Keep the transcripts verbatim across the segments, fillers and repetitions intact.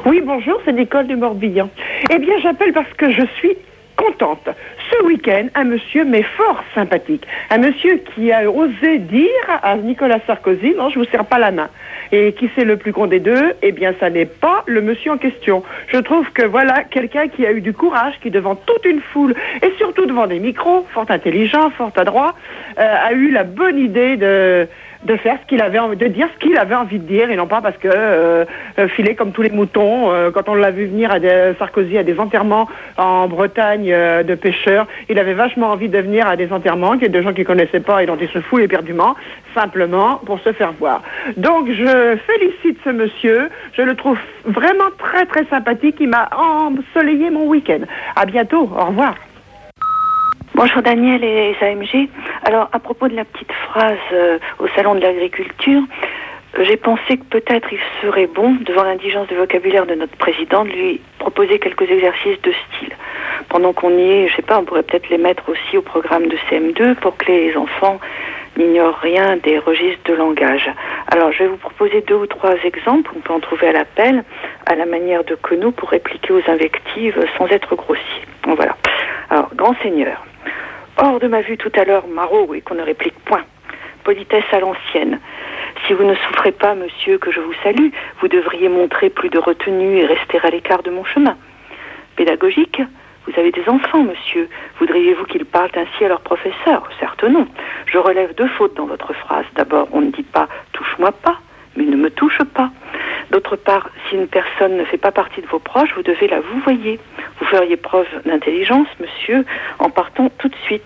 Oui, bonjour, c'est Nicole du Morbihan. Eh bien, j'appelle parce que je suis contente. Ce week-end, un monsieur, mais fort sympathique, un monsieur qui a osé dire à Nicolas Sarkozy, non, je vous serre pas la main. Et qui c'est le plus con des deux? Eh bien, ça n'est pas le monsieur en question. Je trouve que voilà, quelqu'un qui a eu du courage, qui devant toute une foule, et surtout devant des micros, fort intelligent, fort adroit, euh, a eu la bonne idée de... de faire ce qu'il avait envie de dire, ce qu'il avait envie de dire, et non pas parce que euh, filer comme tous les moutons. Euh, quand on l'a vu venir à des, Sarkozy à des enterrements en Bretagne euh, de pêcheurs, il avait vachement envie de venir à des enterrements qu'il y a des gens qui connaissaient pas et dont il se fout éperdument, simplement pour se faire voir. Donc je félicite ce monsieur, je le trouve vraiment très très sympathique, il m'a ensoleillé mon week-end. À bientôt, au revoir. Bonjour Daniel et les A M G. Alors, à propos de la petite phrase euh, au salon de l'agriculture, euh, j'ai pensé que peut-être il serait bon, devant l'indigence de vocabulaire de notre président, de lui proposer quelques exercices de style. Pendant qu'on y est, je sais pas, on pourrait peut-être les mettre aussi au programme de C M deux pour que les enfants n'ignorent rien des registres de langage. Alors, je vais vous proposer deux ou trois exemples, on peut en trouver à l'appel, à la manière de Queneau, pour répliquer aux invectives sans être grossier. Bon, voilà. Alors, grand seigneur. Hors de ma vue tout à l'heure, Marot, et qu'on ne réplique point. Politesse à l'ancienne. Si vous ne souffrez pas, monsieur, que je vous salue, vous devriez montrer plus de retenue et rester à l'écart de mon chemin. Pédagogique, vous avez des enfants, monsieur. Voudriez-vous qu'ils parlent ainsi à leur professeur? Certes non. Je relève deux fautes dans votre phrase. D'abord, on ne dit pas « touche-moi pas », mais « ne me touche pas ». D'autre part, si une personne ne fait pas partie de vos proches, vous devez la vouvoyer. Vous feriez preuve d'intelligence, monsieur, en partant tout de suite.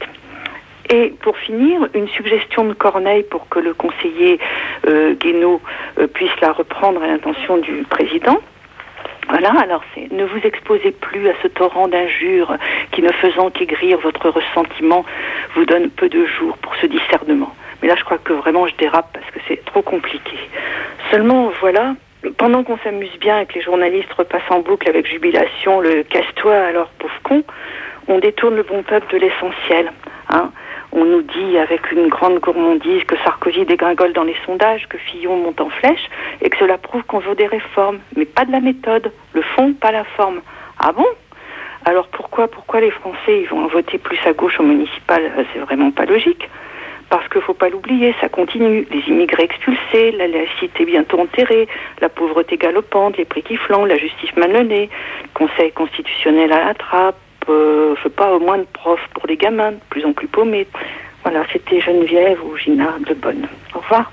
Et pour finir, une suggestion de Corneille pour que le conseiller euh, Guénaud euh, puisse la reprendre à l'intention du président. Voilà, alors c'est ne vous exposez plus à ce torrent d'injures qui, ne faisant qu'aigrir votre ressentiment, vous donne peu de jours pour ce discernement. Mais là, je crois que vraiment je dérape parce que c'est trop compliqué. Seulement, voilà, pendant qu'on s'amuse bien et que les journalistes repassent en boucle avec jubilation le « casse-toi alors, pauvre con », on détourne le bon peuple de l'essentiel, hein. On nous dit avec une grande gourmandise que Sarkozy dégringole dans les sondages, que Fillon monte en flèche, et que cela prouve qu'on veut des réformes, mais pas de la méthode, le fond, pas la forme. Ah bon? Alors pourquoi, pourquoi les Français ils vont voter plus à gauche au municipal? C'est vraiment pas logique. Parce qu'il ne faut pas l'oublier, ça continue. Les immigrés expulsés, la laïcité bientôt enterrée, la pauvreté galopante, les prix qui flambent, la justice malmenée, le Conseil constitutionnel à la trappe, euh, je sais pas, au moins de profs pour les gamins, de plus en plus paumés. Voilà, c'était Geneviève ou Gina de Bonne. Au revoir.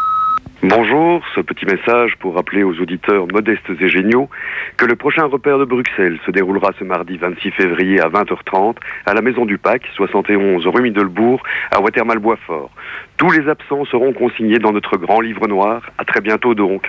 Bonjour, ce petit message pour rappeler aux auditeurs modestes et géniaux que le prochain repère de Bruxelles se déroulera ce mardi vingt-six février à vingt heures trente à la Maison du Pac, soixante et onze rue Middelbourg, à Watermal-Boisfort. Tous les absents seront consignés dans notre grand livre noir. À très bientôt donc.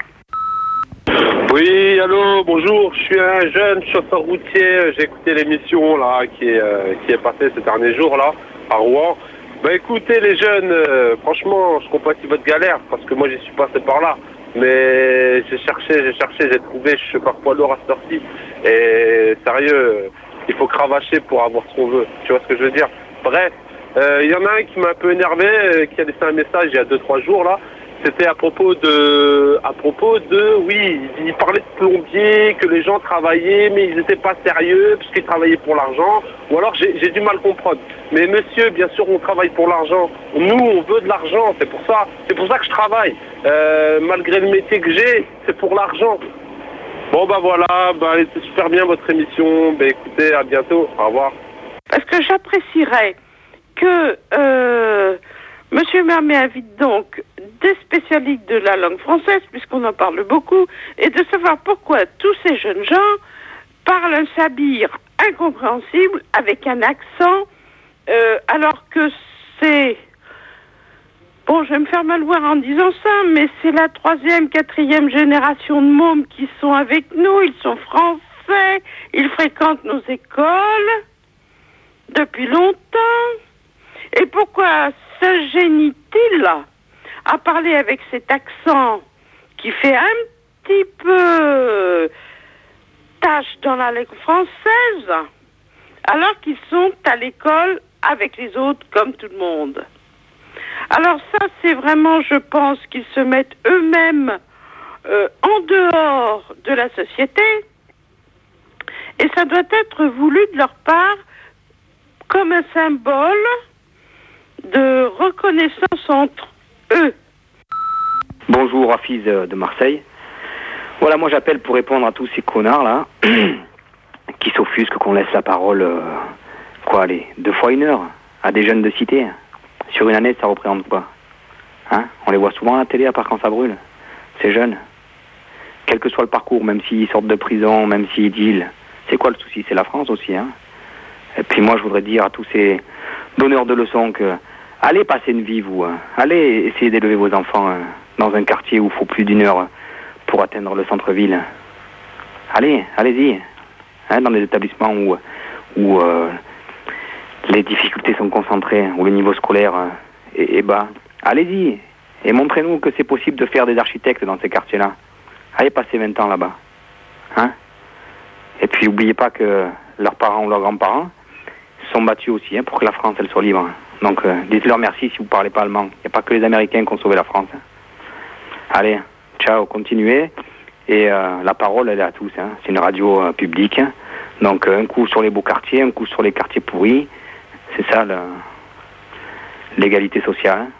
Oui, allô, bonjour, je suis un jeune chauffeur routier, j'ai écouté l'émission là qui est, euh, qui est passée ces derniers jours là, à Rouen. Bah écoutez les jeunes, euh, franchement, je compatis votre galère, parce que moi j'y suis passé par là. Mais j'ai cherché, j'ai cherché, j'ai trouvé, je suis chauffeur poids lourd à cette heure-ci. Et sérieux, il faut cravacher pour avoir ce qu'on veut, tu vois ce que je veux dire. Bref, il euh, y en a un qui m'a un peu énervé, euh, qui a laissé un message il y a deux trois jours là. C'était à propos de, à propos de, oui, il parlait de plombiers, que les gens travaillaient, mais ils n'étaient pas sérieux, parce qu'ils travaillaient pour l'argent, ou alors j'ai, j'ai du mal à comprendre. Mais monsieur, bien sûr, on travaille pour l'argent. Nous, on veut de l'argent, c'est pour ça, c'est pour ça que je travaille. Euh, malgré le métier que j'ai, c'est pour l'argent. Bon, bah voilà, bah, c'est super bien votre émission, bah écoutez, à bientôt, au revoir. Parce que j'apprécierais que, euh, Monsieur Mermet invite donc des spécialistes de la langue française, puisqu'on en parle beaucoup, et de savoir pourquoi tous ces jeunes gens parlent un sabir incompréhensible avec un accent, euh, alors que c'est... Bon, je vais me faire mal voir en disant ça, mais c'est la troisième, quatrième génération de mômes qui sont avec nous, ils sont français, ils fréquentent nos écoles depuis longtemps. Et pourquoi se gêne-t-il à parler avec cet accent qui fait un petit peu tâche dans la langue française, alors qu'ils sont à l'école avec les autres comme tout le monde? Alors ça, c'est vraiment, je pense, qu'ils se mettent eux-mêmes euh, en dehors de la société, et ça doit être voulu de leur part comme un symbole de reconnaissance entre eux. Bonjour, Hafiz de Marseille. Voilà, moi j'appelle pour répondre à tous ces connards là qui s'offusquent qu'on laisse la parole, euh, quoi, allez, deux fois une heure à des jeunes de cité. Sur une année, ça représente quoi? Hein? On les voit souvent à la télé, à part quand ça brûle. Ces jeunes, quel que soit le parcours, même s'ils sortent de prison, même s'ils dealent, c'est quoi le souci? C'est la France aussi, hein? Et puis moi, je voudrais dire à tous ces donneurs de leçons que allez passer une vie, vous. Hein. Allez essayer d'élever vos enfants hein, dans un quartier où il faut plus d'une heure pour atteindre le centre-ville. Allez, allez-y. Hein, dans des établissements où, où euh, les difficultés sont concentrées, où le niveau scolaire euh, est, est bas. Allez-y. Et montrez-nous que c'est possible de faire des architectes dans ces quartiers-là. Allez passer vingt ans là-bas. Hein? Et puis, n'oubliez pas que leurs parents ou leurs grands-parents sont battus aussi hein, pour que la France, elle soit libre. Donc, euh, dites-leur merci si vous ne parlez pas allemand. Il n'y a pas que les Américains qui ont sauvé la France. Hein. Allez, ciao, continuez. Et euh, la parole, elle est à tous. Hein. C'est une radio euh, publique. Hein. Donc, euh, un coup sur les beaux quartiers, un coup sur les quartiers pourris. C'est ça, le... l'égalité sociale. Hein.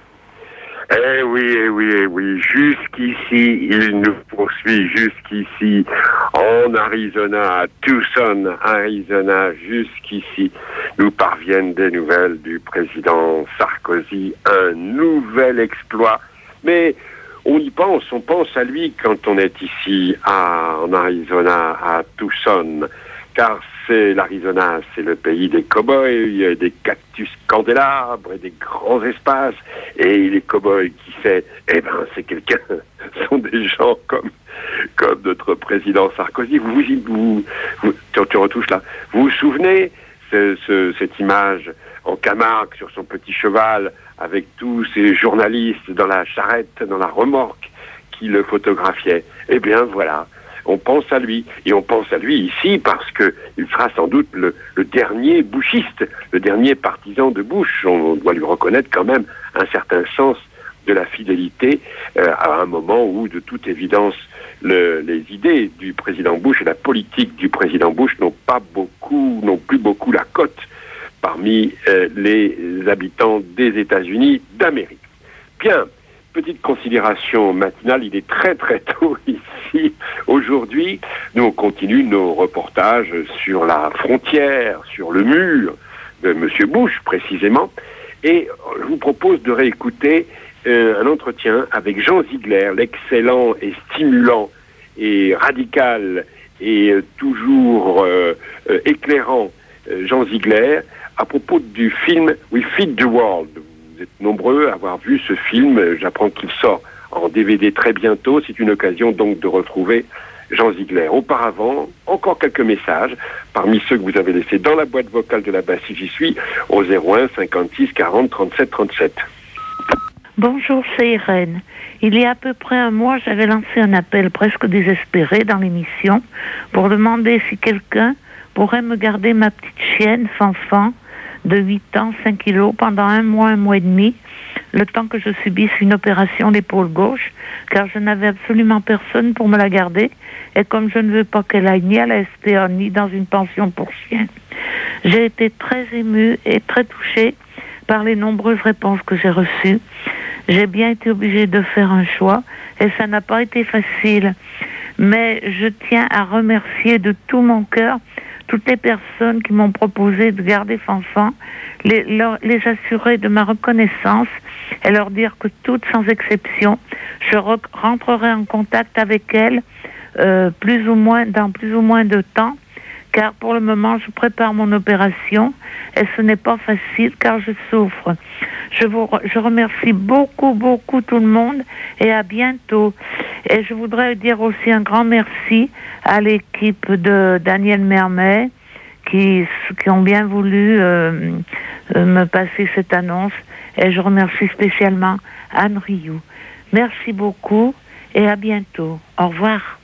Eh oui, eh oui, eh oui. Jusqu'ici, il nous poursuit. Jusqu'ici, en Arizona, à Tucson, Arizona, jusqu'ici, nous parviennent des nouvelles du président Sarkozy. Un nouvel exploit. Mais on y pense, on pense à lui quand on est ici, à, en Arizona, à Tucson. Car c'est l'Arizona, c'est le pays des cow-boys, des cactus candélabres et des grands espaces. Et les cow-boys, qui c'est? Eh ben, c'est quelqu'un, ce sont des gens comme, comme notre président Sarkozy. Vous, vous, vous, vous tu, tu retouches là. Vous vous souvenez ce, ce, cette image en Camargue sur son petit cheval avec tous ces journalistes dans la charrette, dans la remorque qui le photographiaient? Eh bien, voilà. On pense à lui, et on pense à lui ici parce que il sera sans doute le, le dernier bouchiste, le dernier partisan de Bush. On doit lui reconnaître quand même un certain sens de la fidélité euh, à un moment où, de toute évidence, le, les idées du président Bush et la politique du président Bush n'ont pas beaucoup, n'ont plus beaucoup la cote parmi euh, les habitants des États-Unis d'Amérique. Bien. Petite considération matinale, il est très très tôt ici. Aujourd'hui, nous on continue nos reportages sur la frontière, sur le mur de M. Bush précisément. Et je vous propose de réécouter euh, un entretien avec Jean Ziegler, l'excellent et stimulant et radical et euh, toujours euh, euh, éclairant euh, Jean Ziegler à propos du film We Feed the World. Vous êtes nombreux à avoir vu ce film. J'apprends qu'il sort en D V D très bientôt. C'est une occasion donc de retrouver Jean Ziegler. Auparavant, encore quelques messages parmi ceux que vous avez laissés dans la boîte vocale de la base si j'y suis au zéro un cinquante-six quarante trente-sept trente-sept. Bonjour, c'est Irène. Il y a à peu près un mois, j'avais lancé un appel presque désespéré dans l'émission pour demander si quelqu'un pourrait me garder ma petite chienne, Fanfan, de huit ans, cinq kilos, pendant un mois, un mois et demi, le temps que je subisse une opération d'épaule gauche, car je n'avais absolument personne pour me la garder, et comme je ne veux pas qu'elle aille ni à la S P A, ni dans une pension pour chiens, j'ai été très émue et très touchée par les nombreuses réponses que j'ai reçues. J'ai bien été obligée de faire un choix, et ça n'a pas été facile, mais je tiens à remercier de tout mon cœur toutes les personnes qui m'ont proposé de garder Fanfan, les, leur, les assurer de ma reconnaissance et leur dire que toutes sans exception, je re- rentrerai en contact avec elles euh, plus ou moins, dans plus ou moins de temps, car pour le moment, je prépare mon opération et ce n'est pas facile car je souffre. Je vous re- je remercie beaucoup, beaucoup tout le monde et à bientôt. Et je voudrais dire aussi un grand merci à l'équipe de Daniel Mermet qui, qui ont bien voulu euh, euh, me passer cette annonce. Et je remercie spécialement Anne Rioux. Merci beaucoup et à bientôt. Au revoir.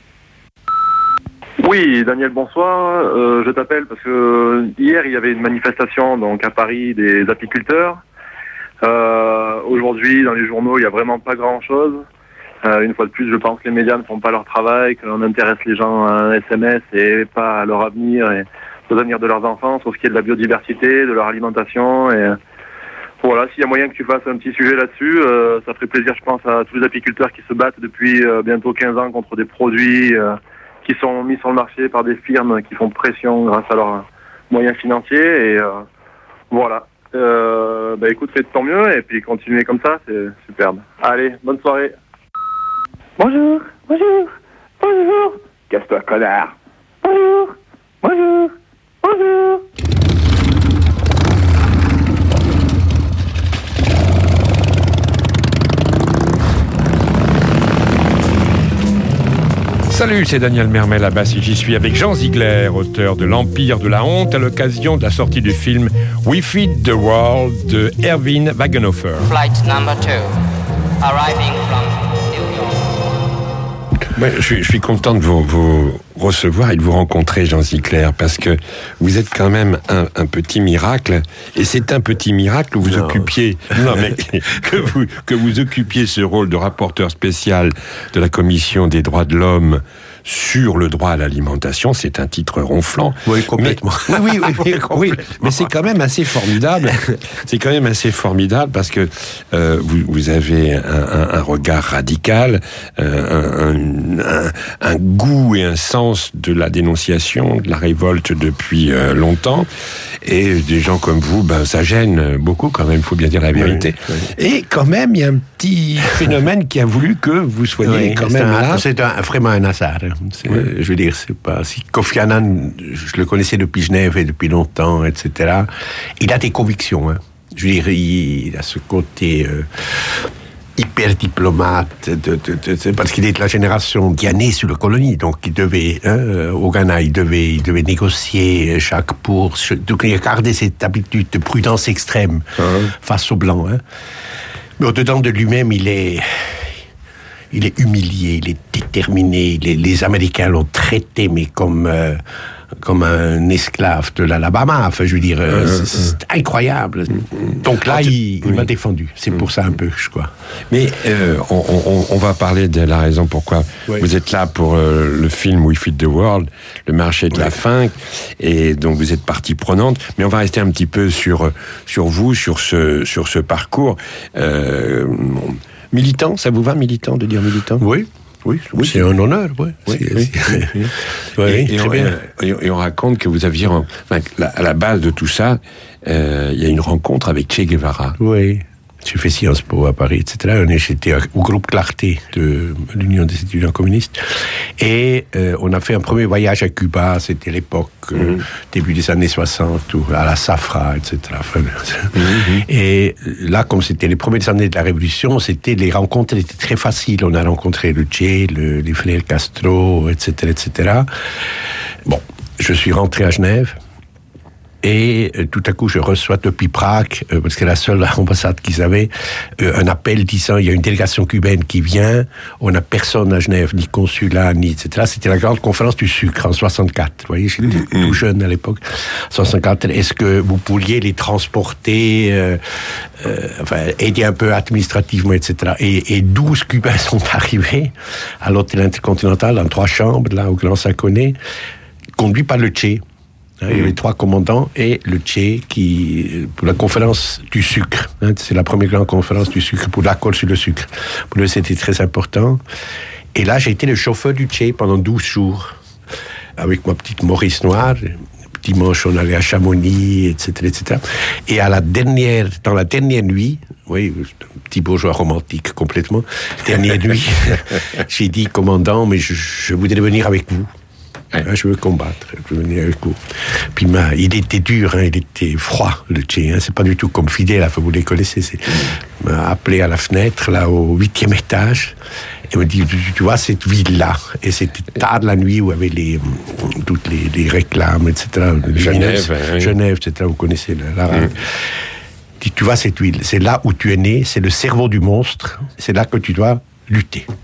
Oui, Daniel, bonsoir. Euh, je t'appelle parce que hier, il y avait une manifestation donc à Paris des apiculteurs. Euh, aujourd'hui, dans les journaux, il n'y a vraiment pas grand-chose. Euh, une fois de plus, je pense que les médias ne font pas leur travail, que l'on intéresse les gens à un S M S et pas à leur avenir et aux avenirs de leurs enfants, sur ce qui est de la biodiversité, de leur alimentation. Et euh, voilà, s'il y a moyen que tu fasses un petit sujet là-dessus, euh, ça ferait plaisir, je pense, à tous les apiculteurs qui se battent depuis euh, bientôt quinze ans contre des produits euh, qui sont mis sur le marché par des firmes qui font pression grâce à leurs moyens financiers. Et euh, voilà. Euh, bah écoute, faites tant mieux et puis continuez comme ça, c'est superbe. Allez, bonne soirée. Bonjour, bonjour, bonjour. Casse-toi, connard. Bonjour, bonjour, bonjour. Salut, c'est Daniel Mermet là-bas et j'y suis avec Jean Ziegler, auteur de L'Empire de la honte, à l'occasion de la sortie du film We Feed the World de Erwin Wagenhofer. Flight number two, arriving from New York. Ouais, je, suis, je suis content de vous, vous recevoir et de vous rencontrer, Jean Ziegler, parce que vous êtes quand même un, un petit miracle, et c'est un petit miracle que vous non. occupiez, non mais que vous que vous occupiez ce rôle de rapporteur spécial de la Commission des droits de l'homme sur le droit à l'alimentation. C'est un titre ronflant. Oui, complètement. Mais, oui, oui, oui, oui, mais c'est quand même assez formidable. C'est quand même assez formidable parce que euh, vous, vous avez un, un, un regard radical, euh, un, un, un goût et un sens de la dénonciation, de la révolte depuis euh, longtemps. Et des gens comme vous, ben, ça gêne beaucoup quand même, il faut bien dire la vérité. Oui, oui. Et quand même, il y a un petit phénomène qui a voulu que vous soyez oui, quand même un, là. C'est un, vraiment un hasard. C'est, oui. Je veux dire, c'est pas si Kofi Annan, je le connaissais depuis Genève et depuis longtemps, et cetera. Il a des convictions. Hein. Je veux dire, il, il a ce côté euh, hyper diplomate, de, de, de, de, parce qu'il est de la génération qui a né sur la colonie, donc il devait, hein, au Ghana, il devait, il devait négocier chaque bourse, donc il a gardé cette habitude de prudence extrême mmh. face aux Blancs. Hein. Mais au-dedans de lui-même, il est... Il est humilié, il est déterminé. Les, les Américains l'ont traité, mais comme euh, comme un esclave de l'Alabama. Enfin, je veux dire, euh, c'est, c'est incroyable. Donc là, il, il oui. m'a défendu. C'est pour ça un peu, je crois. Mais euh, on, on, on va parler de la raison pourquoi oui. vous êtes là pour euh, le film We Feed the World, le marché de oui. la faim, et donc vous êtes partie prenante. Mais on va rester un petit peu sur sur vous, sur ce sur ce parcours. Euh, Militant, ça vous va, militant, de dire militant ? Oui, oui, oui c'est, c'est un honneur, oui. oui, c'est, oui, c'est... oui. oui et, très et, on, bien. Et on raconte que vous aviez, enfin, à la base de tout ça, euh, il y a une rencontre avec Che Guevara. Oui. J'ai fait Sciences Po à Paris, et cetera. J'étais au groupe Clarté de l'Union des étudiants communistes. Et euh, on a fait un premier voyage à Cuba, c'était l'époque, euh, mmh. début des années soixante, où, à la Safra, et cetera. Enfin, mmh. Et là, comme c'était les premières années de la Révolution, c'était, les rencontres étaient très faciles. On a rencontré le Che, le, les frères Castro, et cetera, et cetera. Bon, je suis rentré à Genève. Et euh, tout à coup, je reçois depuis Prague, euh, parce que c'est la seule ambassade qu'ils avaient, euh, un appel disant il y a une délégation cubaine qui vient, on n'a personne à Genève, ni consulat, ni et cetera. C'était la grande conférence du sucre en soixante-quatre. Vous voyez, j'étais mmh. tout jeune à l'époque. soixante-quatre. Est-ce que vous pourriez les transporter, euh, euh, enfin, aider un peu administrativement, et cetera. Et, et douze Cubains sont arrivés à l'hôtel intercontinental, en trois chambres, là, au Grand Saconnet, conduits par le Che. Il y avait trois commandants et le Che qui, pour la conférence du sucre, hein, c'est la première grande conférence du sucre, pour l'accord sur le sucre. Pour eux, c'était très important. Et là, j'ai été le chauffeur du Che pendant douze jours, avec ma petite Maurice noire. Dimanche, on allait à Chamonix, et cetera, et cetera. Et à la dernière, dans la dernière nuit, oui, un petit bourgeois romantique complètement, dernière nuit, j'ai dit, commandant, mais je, je voudrais venir avec vous. Ouais. Je veux combattre, je veux venir avec vous. Puis ma, il était dur, hein, il était froid, le Che. Hein, c'est pas du tout comme Fidel, enfin, vous les connaissez. C'est, il m'a appelé à la fenêtre, là, au huitième étage, et me dit, tu, tu vois cette ville-là. Et c'était tard de la nuit où il y avait les, toutes les, les réclames, et cetera. Genève, hein, Genève, et cetera. Vous connaissez la, la mmh. dit, tu vois cette ville, c'est là où tu es né, c'est le cerveau du monstre, c'est là que tu dois lutter.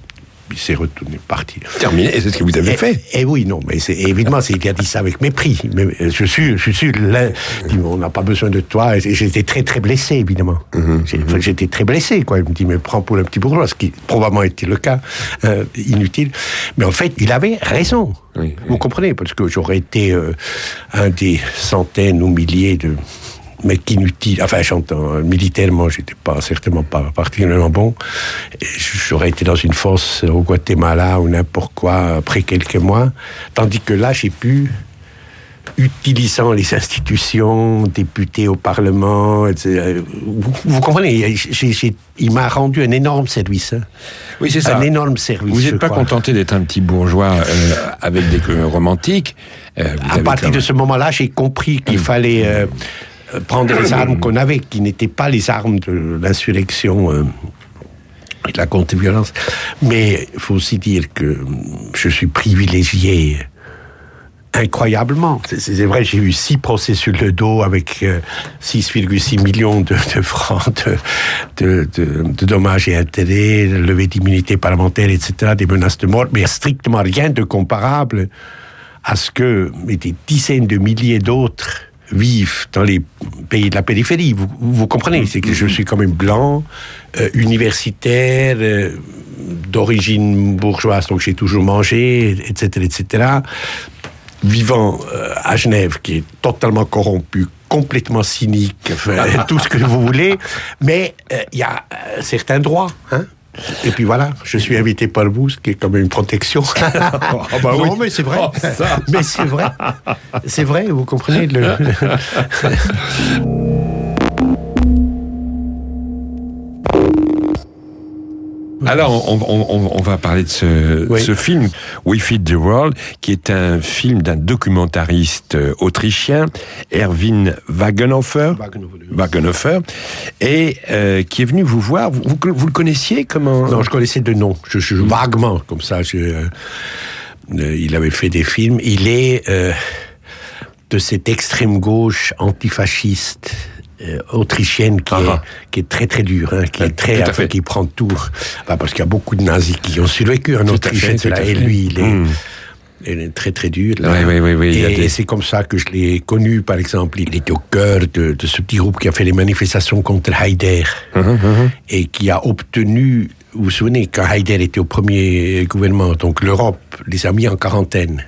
il s'est retourné, parti. Terminé, c'est ce que vous avez et, fait. Et oui, non, mais c'est, évidemment, c'est, il a dit ça avec mépris. Mais je suis, je suis là, il dit, on n'a pas besoin de toi. Et j'étais très, très blessé, évidemment. Mm-hmm. J'ai, enfin, j'étais très blessé, quoi. Il me dit, mais prends pour un petit bourgeois, ce qui probablement était le cas, euh, inutile. Mais en fait, il avait raison. Oui, vous oui. comprenez, parce que j'aurais été euh, un des centaines ou milliers de mecs inutiles. Enfin, j'entends, militairement, j'étais pas, certainement pas particulièrement bon. Et j'aurais été dans une fosse au Guatemala ou n'importe quoi après quelques mois. Tandis que là, j'ai pu, utilisant les institutions, député au Parlement, et cetera. Vous, vous comprenez, j'ai, j'ai, il m'a rendu un énorme service. Hein. Oui, c'est ça. Un énorme service. Vous n'êtes pas crois. contenté d'être un petit bourgeois euh, avec des euh, romantiques. Euh, à partir de ce moment-là, j'ai compris qu'il fallait euh, prendre les armes qu'on avait, qui n'étaient pas les armes de l'insurrection euh, et de la contre-violence. Mais il faut aussi dire que je suis privilégié incroyablement. C'est, c'est vrai, j'ai eu six procès sur le dos avec euh, six virgule six millions de, de francs de, de, de, de dommages et intérêts, levée d'immunité parlementaire, et cetera, des menaces de mort, mais strictement rien de comparable à ce que des dizaines de milliers d'autres vivent dans les pays de la périphérie. Vous, vous comprenez, c'est que je suis quand même blanc, euh, universitaire, euh, d'origine bourgeoise, donc j'ai toujours mangé, et cetera, et cetera, vivant euh, à Genève, qui est totalement corrompu, complètement cynique, enfin, tout ce que vous voulez, mais il euh, y a euh, certains droits, hein. Et puis voilà, je suis invité par vous, ce qui est quand même une protection. Oh, bah non, oui. mais c'est vrai. Oh, ça. Mais c'est vrai. C'est vrai, vous comprenez le... Alors, on, on, on va parler de ce, oui. ce film, We Feed the World, qui est un film d'un documentariste autrichien, Erwin Wagenhofer, Wagenhofer, et euh, qui est venu vous voir. Vous, vous, vous le connaissiez comment? Non, je connaissais de nom. Je, je, vaguement, comme ça. Je, euh, euh, il avait fait des films. Il est euh, de cette extrême gauche antifasciste. Euh, autrichienne qui, est, qui est très très dure, hein, qui est très, enfin, qui prend tout, enfin, parce qu'il y a beaucoup de nazis qui ont survécu en Autriche, et, et lui il est, mmh. il est très très dur. Là. Oui, oui, oui, oui, et, des... et c'est comme ça que je l'ai connu, par exemple. Il était au cœur de, de ce petit groupe qui a fait les manifestations contre Haider mmh, mmh. et qui a obtenu, vous vous souvenez, quand Haider était au premier gouvernement, donc l'Europe les a mis en quarantaine.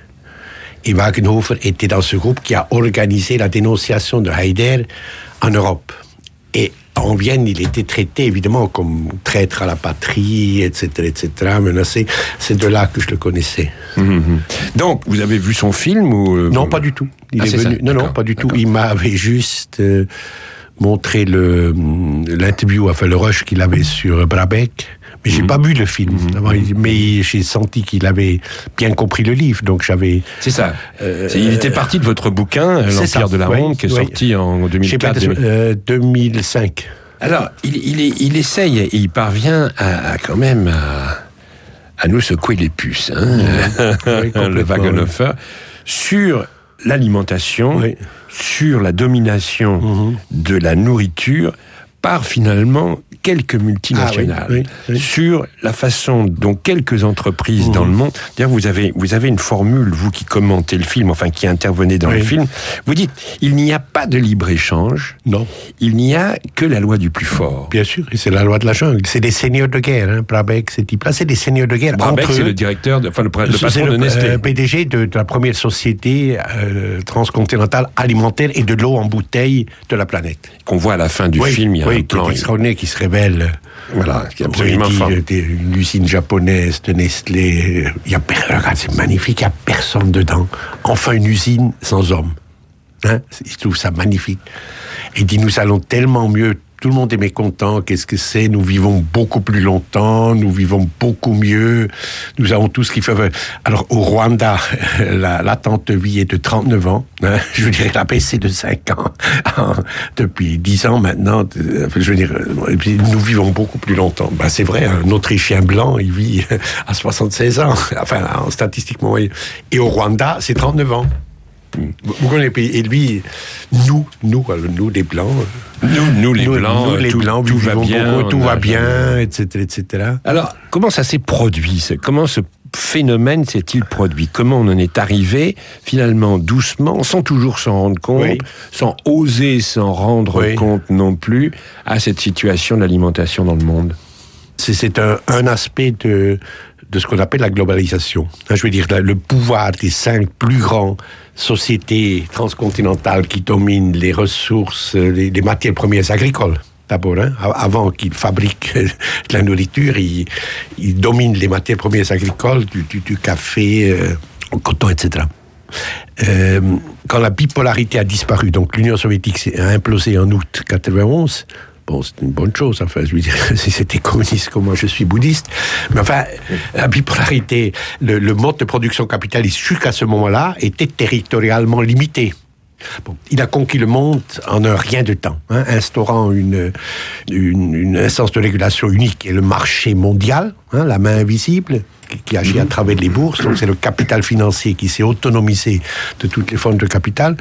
Et Wagenhofer était dans ce groupe qui a organisé la dénonciation de Haider en Europe. Et en Vienne, il était traité évidemment comme traître à la patrie, et cetera, et cetera, menacé. C'est de là que je le connaissais. Mmh. Donc, vous avez vu son film ou non, pas du tout. Il ah, est venu. Ça. Non, non, pas du tout. Il m'avait juste euh, montré le l'interview, enfin le rush qu'il avait sur Brabeck. Mais j'ai mmh. pas vu le film. Mmh. Mais j'ai senti qu'il avait bien compris le livre, donc j'avais. C'est ça. Euh, c'est, il était parti de votre bouquin, L'Empire ça. de la Ronde, oui, qui est oui. sorti en deux mille quatre. Euh, deux mille cinq. Alors, il, il, est, il essaye et il parvient à, à quand même à, à nous secouer les puces, hein, oui, le Wagenhofer, oui. sur l'alimentation, oui. sur la domination mmh. de la nourriture par finalement quelques multinationales, ah, oui, oui, oui. sur la façon dont quelques entreprises mmh. dans le monde... D'ailleurs, vous avez, vous avez une formule, vous qui commentez le film, enfin qui intervenez dans oui. le film, vous dites, il n'y a pas de libre-échange, non. il n'y a que la loi du plus fort. Bien sûr, et c'est la loi de la jungle. C'est des seigneurs de guerre, hein, Brabeck, ces types-là, c'est des seigneurs de guerre. Brabeck, entre c'est eux, le directeur, de, enfin le, le patron le, de Nestlé. Euh, P D G de, de la première société euh, transcontinentale alimentaire et de l'eau en bouteille de la planète. Qu'on voit à la fin du oui, film, il y a oui, un plan... extraordinaire qui se révèle. Voilà, qui est absolument dit, fort. Une usine japonaise de Nestlé. Il y a, regarde, c'est magnifique, il n'y a personne dedans. Enfin, une usine sans hommes. Hein? Il trouve ça magnifique. Il dit, nous allons tellement mieux. Tout le monde est mécontent. Qu'est-ce que c'est? Nous vivons beaucoup plus longtemps. Nous vivons beaucoup mieux. Nous avons tout ce qu'il faut. Alors, au Rwanda, la, l'attente de vie est de trente-neuf ans. Hein? Je veux dire, elle a baissé de cinq ans. Depuis dix ans maintenant. Je veux dire, nous vivons beaucoup plus longtemps. Ben, c'est vrai, un Autrichien blanc, il vit à soixante-seize ans. Enfin, statistiquement. Et au Rwanda, c'est trente-neuf ans. Vous connaissez, et lui, nous, nous, nous les Blancs, nous, nous les Blancs, nous, les tout, Blancs, tout va bien, beaucoup, tout a, va bien, et cetera, et cetera. Alors, comment ça s'est produit? Comment ce phénomène s'est-il produit? Comment on en est arrivé, finalement, doucement, sans toujours s'en rendre compte, oui. sans oser s'en rendre oui. compte non plus, à cette situation de l'alimentation dans le monde? C'est, c'est un, un aspect de, de ce qu'on appelle la globalisation. Je veux dire, le pouvoir des cinq plus grands sociétés transcontinentales qui dominent les ressources, les, les matières premières agricoles. D'abord, hein, avant qu'ils fabriquent de la nourriture, ils, ils dominent les matières premières agricoles, du, du, du café, euh, au coton, et cetera. Euh, quand la bipolarité a disparu, donc l'Union soviétique a implosé en août quatre-vingt-onze, bon, c'est une bonne chose, enfin, je veux dire, si c'était communiste comme moi, je suis bouddhiste, mais enfin, la bipolarité, le, le mode de production capitaliste jusqu'à ce moment-là était territorialement limité. Bon, il a conquis le monde en un rien de temps, hein, instaurant une, une, une instance de régulation unique et le marché mondial, hein, la main invisible, qui, qui agit à travers les bourses. Donc c'est le capital financier qui s'est autonomisé de toutes les formes de capital.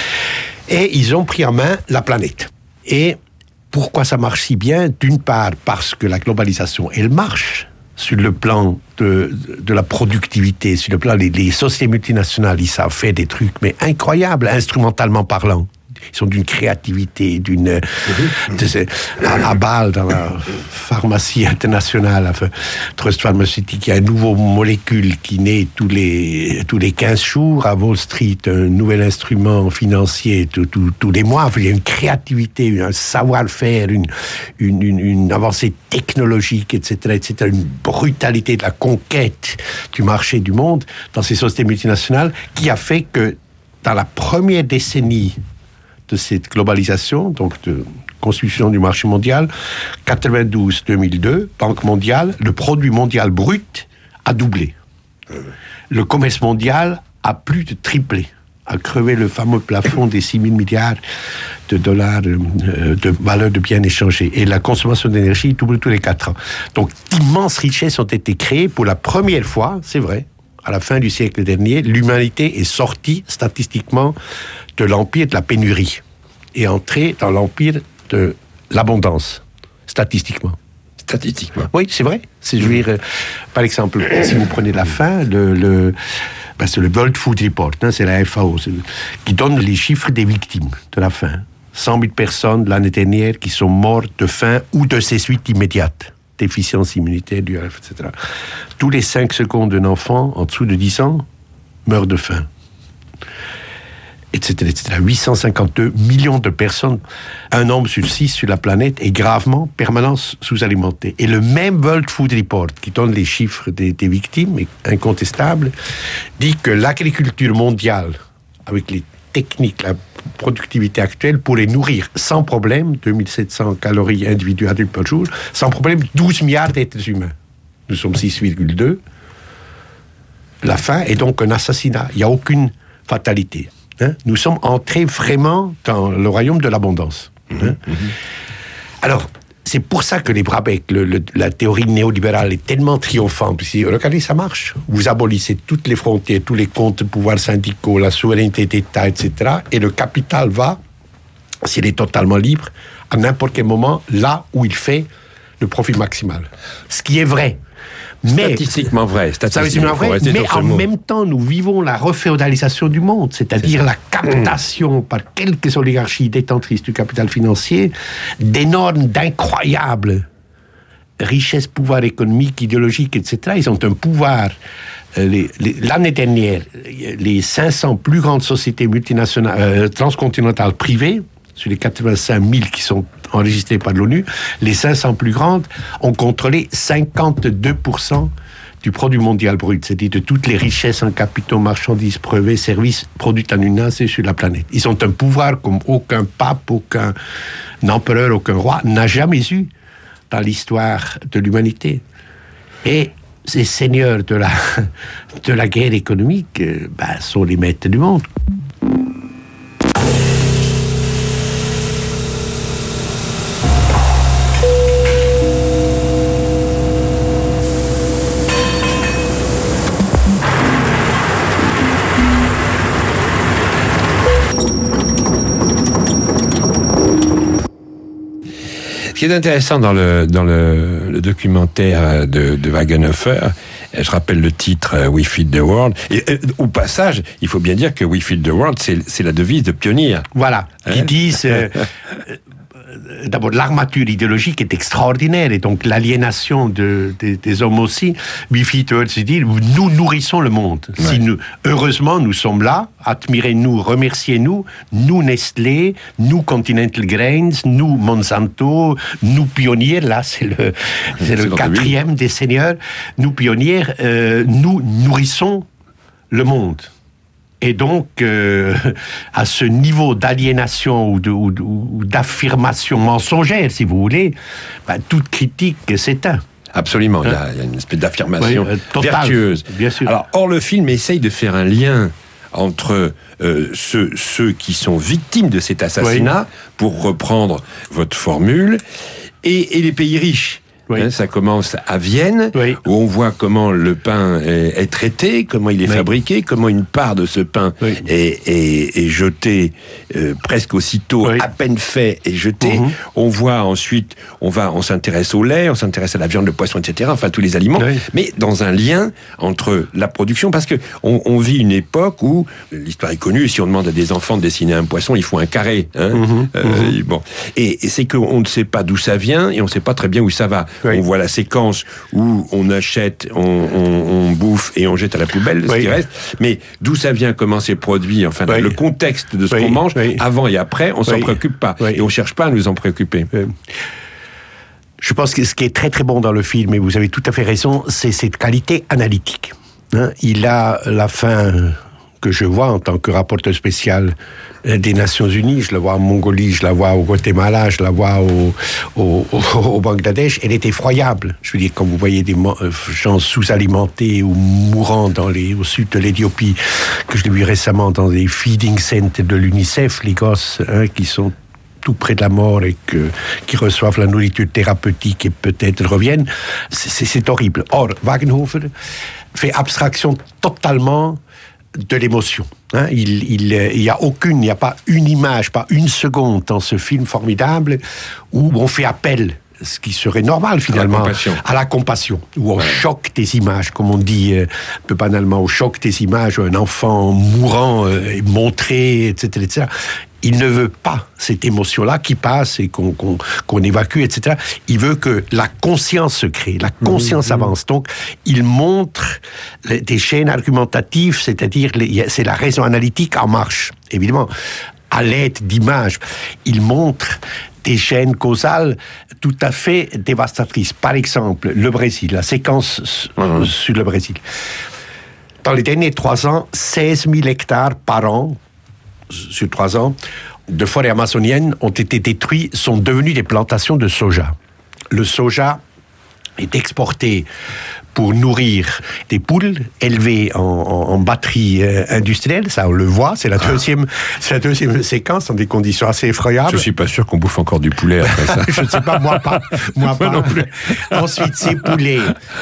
Et ils ont pris en main la planète. Et pourquoi ça marche si bien? D'une part, parce que la globalisation, elle marche. Sur le plan de, de la productivité, sur le plan des les sociétés multinationales, ils savent faire des trucs, mais incroyables, instrumentalement parlant. Ils sont d'une créativité, d'une... Mm-hmm. À, à Bâle, dans la pharmacie internationale, enfin, Trust Pharmaceutique, il y a une nouvelle molécule qui naît tous les, tous les quinze jours. À Wall Street, un nouvel instrument financier tous, tous, tous les mois. Enfin, il y a une créativité, un savoir-faire, une, une, une, une avancée technologique, et cetera, et cetera, une brutalité de la conquête du marché du monde dans ces sociétés multinationales qui a fait que dans la première décennie de cette globalisation, donc de constitution du marché mondial, quatre-vingt-douze deux mille deux, Banque mondiale, le produit mondial brut a doublé. Le commerce mondial a plus de triplé, a crevé le fameux plafond des six mille milliards de dollars de valeur de biens échangés. Et la consommation d'énergie double tous les quatre ans. Donc d'immenses richesses ont été créées pour la première fois, c'est vrai, à la fin du siècle dernier, l'humanité est sortie statistiquement de l'empire de la pénurie et entrée dans l'empire de l'abondance, statistiquement. Statistiquement. Oui, c'est vrai. C'est, je veux dire, par exemple, si vous prenez la faim, le, le, ben c'est le World Food Report, hein, c'est la F A O, qui donne les chiffres des victimes de la faim. cent mille personnes l'année dernière qui sont mortes de faim ou de ses suites immédiates. Déficience immunitaire, du R F, et cetera. Tous les cinq secondes, un enfant en dessous de dix ans meurt de faim. Etc, et cetera. huit cent cinquante-deux millions de personnes, un homme sur six sur la planète est gravement, permanent sous-alimenté. Et le même World Food Report, qui donne les chiffres des, des victimes, incontestables, dit que l'agriculture mondiale, avec les techniques, la productivité actuelle, pourrait nourrir sans problème, deux mille sept cents calories individu adulte par jour, sans problème douze milliards d'êtres humains. Nous sommes six virgule deux. La faim est donc un assassinat. Il n'y a aucune fatalité. Hein? Nous sommes entrés vraiment dans le royaume de l'abondance. Hein? Mmh, mmh. Alors, c'est pour ça que les Brabeck, le, le, la théorie néolibérale est tellement triomphante. Puis, regardez, ça marche. Vous abolissez toutes les frontières, tous les comptes de pouvoirs syndicaux, la souveraineté d'État, et cetera. Et le capital va, s'il est totalement libre, à n'importe quel moment, là où il fait le profit maximal. Ce qui est vrai. Mais, statistiquement vrai. Statistiquement vrai, mais en mot. même temps, nous vivons la reféodalisation du monde, c'est-à-dire c'est la captation par quelques oligarchies détentrices du capital financier d'énormes, d'incroyables richesses, pouvoirs économiques, idéologiques, et cetera. Ils ont un pouvoir. Euh, les, les, l'année dernière, les cinq cents plus grandes sociétés multinationales, euh, transcontinentales privées, sur les quatre-vingt-cinq mille qui sont enregistrées par l'ONU, les cinq cents plus grandes ont contrôlé cinquante-deux pour cent du produit mondial brut, c'est-à-dire de toutes les richesses en capitaux, marchandises, brevets, services produites en une nation sur la planète. Ils ont un pouvoir comme aucun pape, aucun empereur, aucun roi n'a jamais eu dans l'histoire de l'humanité. Et ces seigneurs de la, de la guerre économique ben, sont les maîtres du monde. Ce qui est intéressant dans le, dans le, le documentaire de, de Wagenhofer, je rappelle le titre We Feed the World. Et, et, au passage, il faut bien dire que We Feed the World, c'est, c'est la devise de Pionnier. Voilà, hein? Qui disent... Euh, D'abord, l'armature idéologique est extraordinaire, et donc l'aliénation de, de, des hommes aussi. We feed the world, c'est dire, nous nourrissons le monde. Ouais. Si nous, heureusement, nous sommes là, admirez-nous, remerciez-nous, nous Nestlé, nous Continental Grains, nous Monsanto, nous Pionniers, là c'est le, c'est le quatrième des seigneurs, nous Pionniers, euh, nous nourrissons le monde. Et donc, euh, à ce niveau d'aliénation ou, de, ou, ou d'affirmation mensongère, si vous voulez, ben, toute critique s'éteint. Absolument, hein? il, y a, il y a une espèce d'affirmation oui, euh, vertueuse. Bien sûr. Alors, or, le film essaye de faire un lien entre euh, ceux, ceux qui sont victimes de cet assassinat, oui. pour reprendre votre formule, et, et les pays riches. Oui. Hein, ça commence à Vienne, oui. où on voit comment le pain est, est traité, comment il est oui. fabriqué, comment une part de ce pain oui. est, est, est jetée euh, presque aussitôt, oui. à peine fait et jeté. Mm-hmm. On voit ensuite, on va, on s'intéresse au lait, on s'intéresse à la viande, le poisson, et cetera. Enfin, tous les aliments, oui. mais dans un lien entre la production, parce que on, on vit une époque où l'histoire est connue. Si on demande à des enfants de dessiner un poisson, il faut un carré. Hein mm-hmm. Euh, mm-hmm. Bon, et, et c'est qu'on ne sait pas d'où ça vient et on ne sait pas très bien où ça va. Oui. On voit la séquence où on achète, on, on, on bouffe et on jette à la poubelle oui. ce qui reste. Mais d'où ça vient, comment c'est produit, enfin oui. le contexte de ce oui. qu'on mange, oui. avant et après, on oui. s'en préoccupe pas. Oui. Et on cherche pas à nous en préoccuper. Oui. Je pense que ce qui est très très bon dans le film, et vous avez tout à fait raison, c'est cette qualité analytique. Hein, il a la fin que je vois en tant que rapporteur spécial des Nations Unies, je la vois en Mongolie, je la vois au Guatemala, je la vois au, au, au, au Bangladesh, elle est effroyable. Je veux dire, quand vous voyez des gens sous-alimentés ou mourant dans les, au sud de l'Éthiopie, que je l'ai vu récemment dans des feeding centers de l'UNICEF, les gosses hein, qui sont tout près de la mort et que, qui reçoivent la nourriture thérapeutique et peut-être reviennent, c'est, c'est horrible. Or, Wagenhofer fait abstraction totalement de l'émotion. Hein, il, il, il y a aucune, il n'y a pas une image, pas une seconde dans ce film formidable où on fait appel, ce qui serait normal finalement, à la compassion, à la compassion où on ouais. choque des images, comme on dit euh, un peu banalement, on choque des images, un enfant mourant euh, montré, et cetera, et cetera. Il ne veut pas cette émotion-là qui passe et qu'on, qu'on, qu'on évacue, et cetera. Il veut que la conscience se crée, la conscience mmh, avance. Mmh. Donc, il montre des chaînes argumentatives, c'est-à-dire les, c'est la raison analytique en marche, évidemment, à l'aide d'images. Il montre des chaînes causales tout à fait dévastatrices. Par exemple, le Brésil, la séquence mmh. sur le Brésil. Dans les derniers trois ans, seize mille hectares par an, sur trois ans, de forêts amazoniennes ont été détruits, sont devenus des plantations de soja. Le soja est exporté pour nourrir des poules élevées en, en, en batterie euh, industrielle, ça on le voit, c'est la deuxième, c'est la deuxième séquence dans des conditions assez effroyables. Je suis pas sûr qu'on bouffe encore du poulet après ça. Je ne sais pas, moi pas, moi pas. Non plus. Ensuite, ces poulets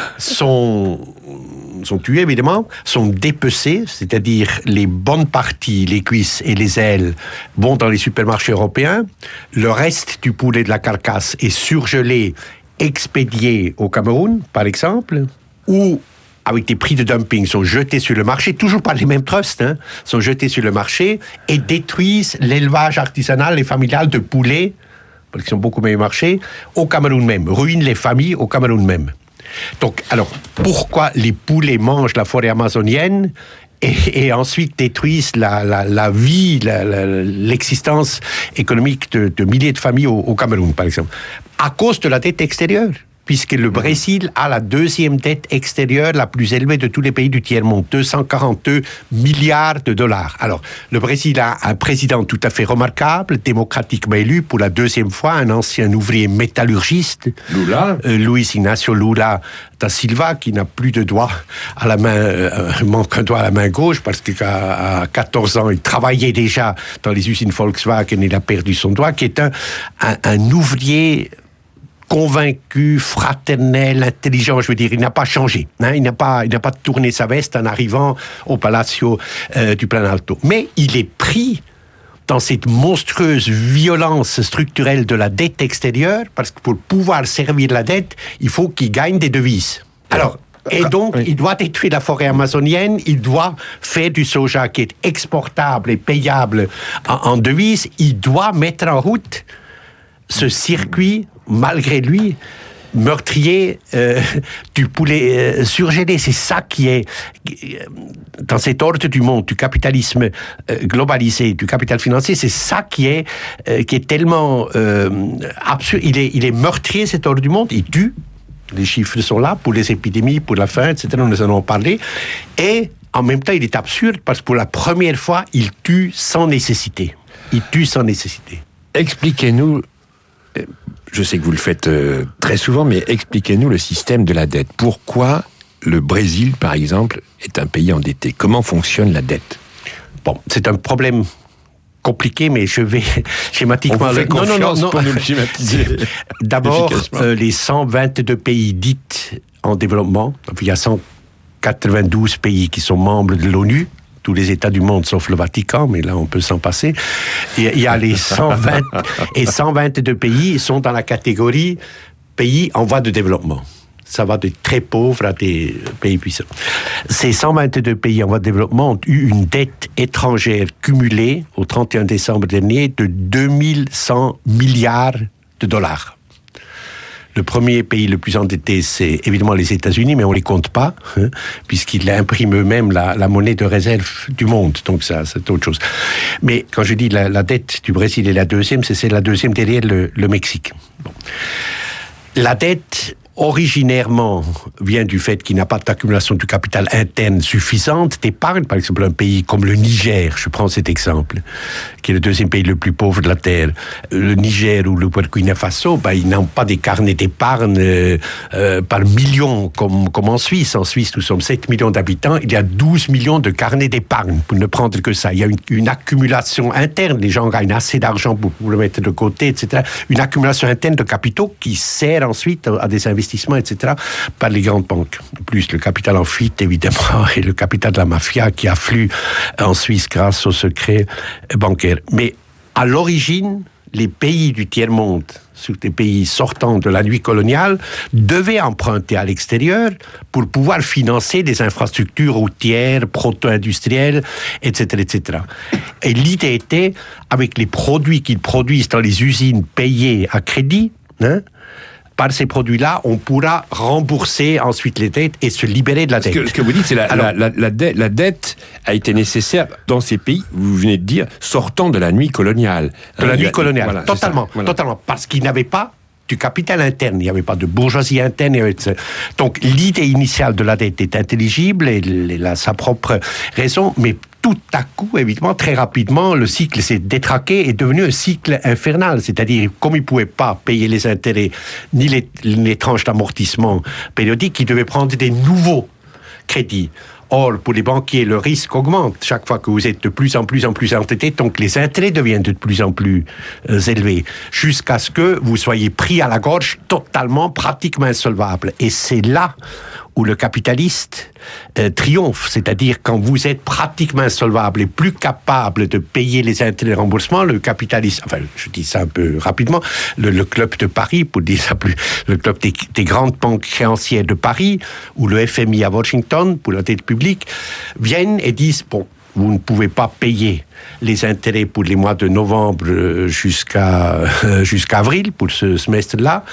sont sont tués évidemment, sont dépecés, c'est-à-dire les bonnes parties, les cuisses et les ailes vont dans les supermarchés européens. Le reste du poulet de la carcasse est surgelé, expédiés au Cameroun, par exemple, ou avec des prix de dumping, sont jetés sur le marché, toujours par les mêmes trusts, hein, sont jetés sur le marché et détruisent l'élevage artisanal et familial de poulets, parce qu'ils sont beaucoup meilleurs marchés, au Cameroun même, ruinent les familles au Cameroun même. Donc, alors, pourquoi les poulets mangent la forêt amazonienne et, et ensuite détruisent la, la, la vie, la, la, l'existence économique de, de milliers de familles au, au Cameroun, par exemple? À cause de la dette extérieure, puisque le Brésil a la deuxième dette extérieure la plus élevée de tous les pays du tiers-monde, deux cent quarante-deux milliards de dollars. Alors, le Brésil a un président tout à fait remarquable, démocratiquement élu pour la deuxième fois, un ancien ouvrier métallurgiste, Lula, euh, Luis Inácio Lula da Silva, qui n'a plus de doigt à la main, euh, manque un doigt à la main gauche, parce qu'à quatorze ans, il travaillait déjà dans les usines Volkswagen et il a perdu son doigt, qui est un, un, un ouvrier convaincu, fraternel, intelligent, je veux dire, il n'a pas changé. Hein, il n'a pas, il n'a pas tourné sa veste en arrivant au Palacio euh, du Planalto. Mais il est pris dans cette monstrueuse violence structurelle de la dette extérieure, parce que pour pouvoir servir la dette, il faut qu'il gagne des devises. Alors, et donc, oui. il doit détruire la forêt amazonienne, il doit faire du soja qui est exportable et payable en, en devises, il doit mettre en route ce circuit, malgré lui, meurtrier euh, du poulet euh, surgelé. C'est ça qui est, dans cet ordre du monde, du capitalisme euh, globalisé, du capital financier, c'est ça qui est, euh, qui est tellement euh, absurde. Il est, il est meurtrier, cet ordre du monde, il tue. Les chiffres sont là pour les épidémies, pour la faim, et cetera. Nous en avons parlé. Et en même temps, il est absurde parce que pour la première fois, il tue sans nécessité. Il tue sans nécessité. Expliquez-nous, je sais que vous le faites euh, très souvent, mais expliquez-nous le système de la dette. Pourquoi le Brésil, par exemple, est un pays endetté? Comment fonctionne la dette? Bon, c'est un problème compliqué, mais je vais schématiquement... On vous fait confiance non, non, non, non. pour nous le schématiser. D'abord, euh, les cent vingt-deux pays dits en développement, donc il y a cent quatre-vingt-douze pays qui sont membres de l'ONU, tous les États du monde sauf le Vatican, mais là on peut s'en passer. Et il y a les cent vingt et cent vingt-deux pays sont dans la catégorie pays en voie de développement. Ça va de très pauvres à des pays puissants. Ces cent vingt-deux pays en voie de développement ont eu une dette étrangère cumulée au trente et un décembre dernier de deux mille cent milliards de dollars. Le premier pays le plus endetté, c'est évidemment les États-Unis, mais on ne les compte pas, hein, puisqu'ils impriment eux-mêmes la, la monnaie de réserve du monde. Donc ça, c'est autre chose. Mais quand je dis la, la dette du Brésil est la deuxième, c'est, c'est la deuxième derrière le, le Mexique. Bon. La dette, originairement, vient du fait qu'il n'a pas d'accumulation du capital interne suffisante d'épargne. Par exemple, un pays comme le Niger, je prends cet exemple, qui est le deuxième pays le plus pauvre de la Terre. Le Niger ou le Burkina Faso, ben, ils n'ont pas des carnets d'épargne euh, euh, par millions comme, comme en Suisse. En Suisse, nous sommes sept millions d'habitants. Il y a douze millions de carnets d'épargne, pour ne prendre que ça. Il y a une, une accumulation interne. Les gens gagnent assez d'argent pour, pour le mettre de côté, et cetera. Une accumulation interne de capitaux qui sert ensuite à des investissements, et cetera, par les grandes banques. Plus le capital en fuite, évidemment, et le capital de la mafia qui afflue en Suisse grâce au secret bancaire. Mais à l'origine, les pays du tiers-monde, surtout les pays sortant de la nuit coloniale, devaient emprunter à l'extérieur pour pouvoir financer des infrastructures routières, proto-industrielles, et cetera, et cetera. Et l'idée était, avec les produits qu'ils produisent dans les usines payées à crédit, hein, par ces produits-là, on pourra rembourser ensuite les dettes et se libérer de la dette. Ce que, ce que vous dites, c'est la, Alors, la, la, la, dette, la dette a été nécessaire dans ces pays, vous venez de dire, sortant de la nuit coloniale. De hein, la nuit a, coloniale, voilà, totalement, voilà. totalement, parce qu'ils n'avaient pas du capital interne, il n'y avait pas de bourgeoisie interne. Donc l'idée initiale de la dette est intelligible, et elle a sa propre raison, mais tout à coup, évidemment, très rapidement, le cycle s'est détraqué et est devenu un cycle infernal. C'est-à-dire, comme ils ne pouvaient pas payer les intérêts, ni les, les tranches d'amortissement périodiques, ils devaient prendre des nouveaux crédits. Or, pour les banquiers, le risque augmente chaque fois que vous êtes de plus en plus en plus endetté, donc les intérêts deviennent de plus en plus euh, élevés, jusqu'à ce que vous soyez pris à la gorge totalement, pratiquement insolvable. Et c'est là où le capitaliste euh, triomphe, c'est-à-dire quand vous êtes pratiquement insolvable et plus capable de payer les intérêts de remboursement, le capitaliste, enfin je dis ça un peu rapidement, le, le club de Paris, pour dire ça plus, le club des, des grandes banques créancières de Paris, ou le F M I à Washington, pour la dette publique, viennent et disent, bon, vous ne pouvez pas payer les intérêts pour les mois de novembre jusqu'à, euh, jusqu'à avril, pour ce semestre-là,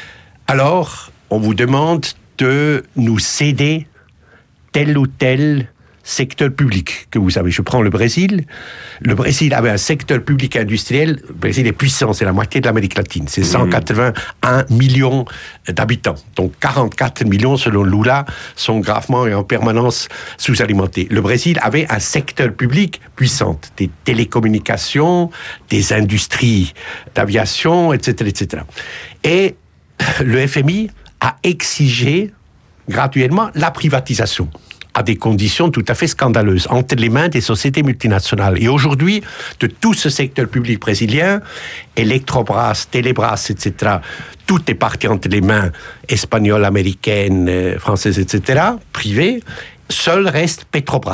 alors on vous demande de nous céder tel ou tel secteur public que vous savez. Je prends le Brésil. Le Brésil avait un secteur public industriel. Le Brésil est puissant, c'est la moitié de l'Amérique latine. C'est cent quatre-vingt-un millions d'habitants. Donc quarante-quatre millions, selon Lula, sont gravement et en permanence sous-alimentés. Le Brésil avait un secteur public puissant. Des télécommunications, des industries d'aviation, et cetera, et cetera. Et le F M I a exigé graduellement la privatisation à des conditions tout à fait scandaleuses, entre les mains des sociétés multinationales. Et aujourd'hui, de tout ce secteur public brésilien, Electrobras, Telebras, et cetera, tout est parti entre les mains espagnoles, américaines, françaises, et cetera, privées. Seul reste Petrobras.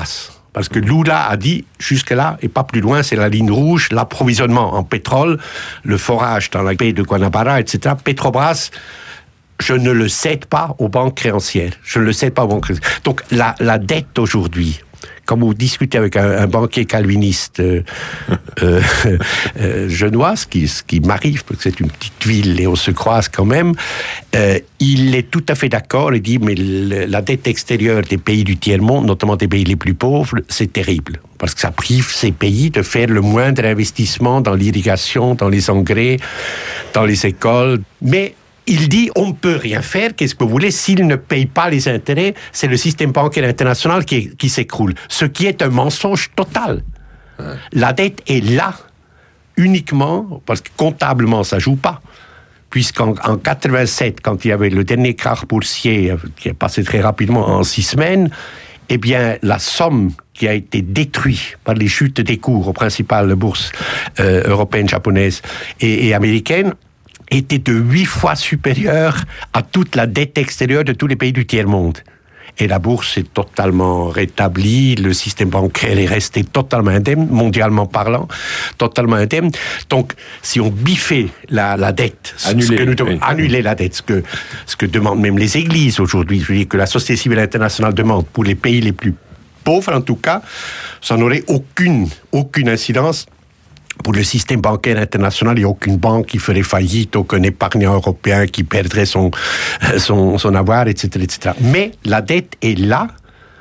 Parce que Lula a dit, jusque-là et pas plus loin, c'est la ligne rouge, l'approvisionnement en pétrole, le forage dans la baie de Guanabara, et cetera. Petrobras, je ne le cède pas aux banques créancières. Je ne le cède pas aux banques créancières. Donc, la, la dette aujourd'hui, quand vous discutez avec un, un banquier calviniste euh, euh, euh, genois, ce qui, ce qui m'arrive, parce que c'est une petite ville et on se croise quand même, euh, il est tout à fait d'accord, il dit, mais le, la dette extérieure des pays du tiers-monde, notamment des pays les plus pauvres, c'est terrible. Parce que ça prive ces pays de faire le moindre investissement dans l'irrigation, dans les engrais, dans les écoles. Mais il dit, on ne peut rien faire, qu'est-ce que vous voulez, s'il ne paye pas les intérêts, c'est le système bancaire international qui, qui s'écroule. Ce qui est un mensonge total. Ouais. La dette est là, uniquement, parce que comptablement, ça ne joue pas. Puisqu'en en quatre-vingt-sept, quand il y avait le dernier krach boursier, qui est passé très rapidement en six semaines, eh bien, la somme qui a été détruite par les chutes des cours aux principales bourses euh, européennes, japonaises et, et américaines, était de huit fois supérieure à toute la dette extérieure de tous les pays du tiers-monde. Et la bourse est totalement rétablie, le système bancaire est resté totalement indemne, mondialement parlant, totalement indemne. Donc, si on biffait la, la dette, annuler, ce que nous devons, oui. annuler la dette, ce que, ce que demandent même les églises aujourd'hui, je veux dire que la société civile internationale demande pour les pays les plus pauvres, en tout cas, ça n'aurait aucune, aucune incidence. Pour le système bancaire international, il n'y a aucune banque qui ferait faillite, aucun épargnant européen qui perdrait son, son, son avoir, et cetera, et cetera. Mais la dette est là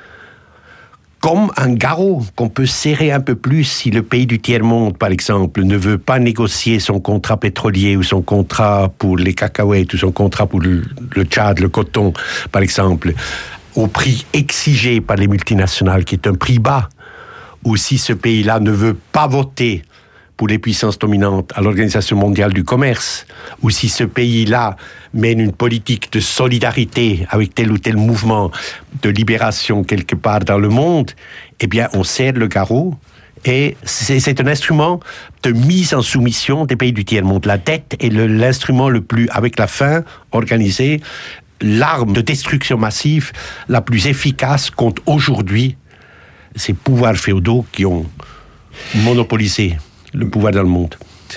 comme un garrot qu'on peut serrer un peu plus si le pays du tiers-monde, par exemple, ne veut pas négocier son contrat pétrolier ou son contrat pour les cacahuètes ou son contrat pour le, le Tchad, le coton, par exemple, au prix exigé par les multinationales, qui est un prix bas, ou si ce pays-là ne veut pas voter pour les puissances dominantes à l'Organisation mondiale du commerce, ou si ce pays-là mène une politique de solidarité avec tel ou tel mouvement de libération quelque part dans le monde, eh bien, on serre le garrot, et c'est, c'est un instrument de mise en soumission des pays du tiers-monde. La dette est le, l'instrument le plus, avec la faim organisée, l'arme de destruction massive la plus efficace contre aujourd'hui ces pouvoirs féodaux qui ont monopolisé le pouvoir dans le monde.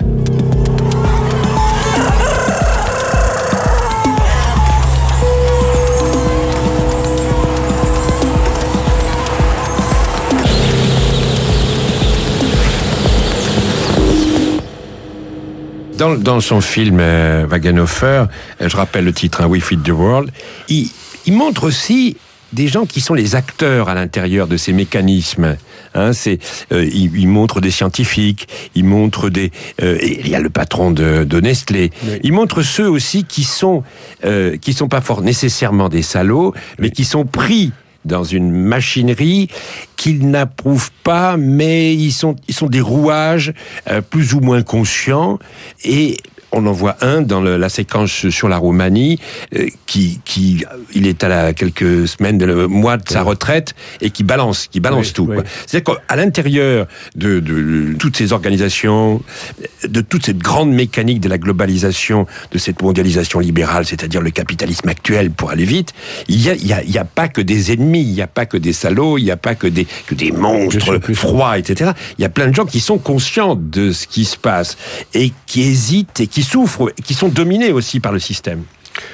Dans, dans son film euh, Wagenhofer, euh, je rappelle le titre, hein, We Feed the World, il, il montre aussi des gens qui sont les acteurs à l'intérieur de ces mécanismes. Hein, c'est, euh, il, il montre des scientifiques, il montre des, euh, il y a le patron de, de Nestlé. Oui. Il montre ceux aussi qui sont, euh, qui sont pas fort nécessairement des salauds, oui. mais qui sont pris dans une machinerie qu'ils n'approuvent pas, mais ils sont, ils sont des rouages euh, plus ou moins conscients. Et on en voit un dans le, la séquence sur la Roumanie, euh, qui, qui, il est à la, quelques semaines, de le mois de sa retraite, et qui balance, qui balance oui, tout. Oui. Quoi. C'est-à-dire qu'à l'intérieur de, de, de toutes ces organisations, de toute cette grande mécanique de la globalisation, de cette mondialisation libérale, c'est-à-dire le capitalisme actuel, pour aller vite, il y a, il y a, il y a pas que des ennemis, il y a pas que des salauds, il y a pas que des, que des monstres froids, et cetera. Il y a plein de gens qui sont conscients de ce qui se passe, et qui hésitent, et qui souffrent, qui sont dominés aussi par le système.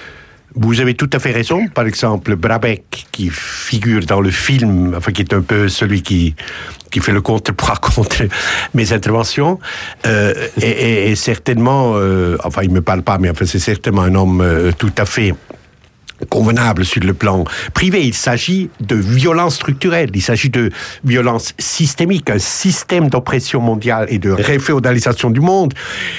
Vous avez tout à fait raison. Par exemple, Brabeck, qui figure dans le film, enfin qui est un peu celui qui qui fait le contrepoids contre mes interventions, euh, est, est certainement, euh, enfin il me parle pas, mais enfin c'est certainement un homme euh, tout à fait convenable sur le plan privé. Il s'agit de violence structurelle, il s'agit de violence systémique, un système d'oppression mondiale et de réféodalisation du monde,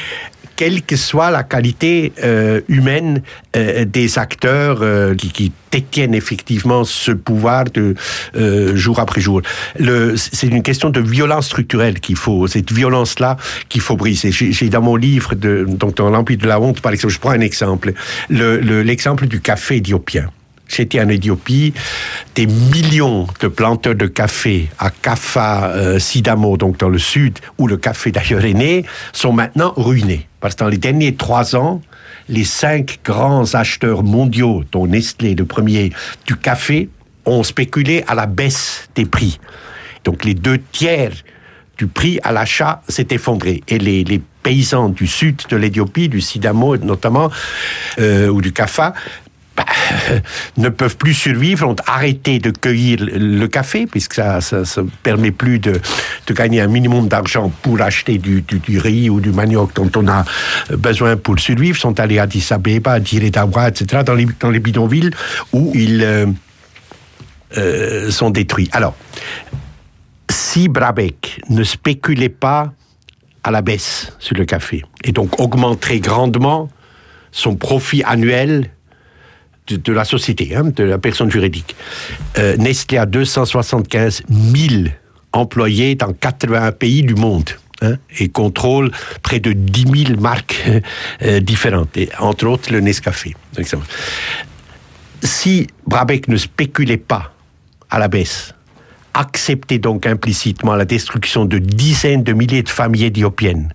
quelle que soit la qualité euh, humaine euh, des acteurs euh, qui, qui détiennent effectivement ce pouvoir de euh, jour après jour. Le, c'est une question de violence structurelle qu'il faut, cette violence-là qu'il faut briser. J'ai, j'ai dans mon livre, de, donc dans l'Empire de la honte, par exemple, je prends un exemple, le, le, l'exemple du café éthiopien. J'étais en Éthiopie, des millions de planteurs de café à Kaffa, euh, Sidamo, donc dans le sud, où le café d'ailleurs est né, sont maintenant ruinés. Parce que dans les derniers trois ans, les cinq grands acheteurs mondiaux, dont Nestlé, le premier, du café, ont spéculé à la baisse des prix. Donc les deux tiers du prix à l'achat s'est effondré. Et les, les paysans du sud de l'Éthiopie, du Sidamo notamment, euh, ou du Kaffa, bah, ne peuvent plus survivre, ont arrêté de cueillir le café, puisque ça ne permet plus de, de gagner un minimum d'argent pour acheter du, du, du riz ou du manioc dont on a besoin pour survivre, sont allés à Addis Abeba, à Dire Dawa, et cetera, dans les, dans les bidonvilles où ils euh, euh, sont détruits. Alors, si Brabeck ne spéculait pas à la baisse sur le café, et donc augmenterait grandement son profit annuel de, de la société, hein, de la personne juridique. Euh, Nestlé a deux cent soixante-quinze mille employés dans quatre-vingts pays du monde, hein, et contrôle près de dix mille marques euh, différentes, et entre autres le Nescafé. Si Brabeck ne spéculait pas à la baisse, acceptait donc implicitement la destruction de dizaines de milliers de familles éthiopiennes,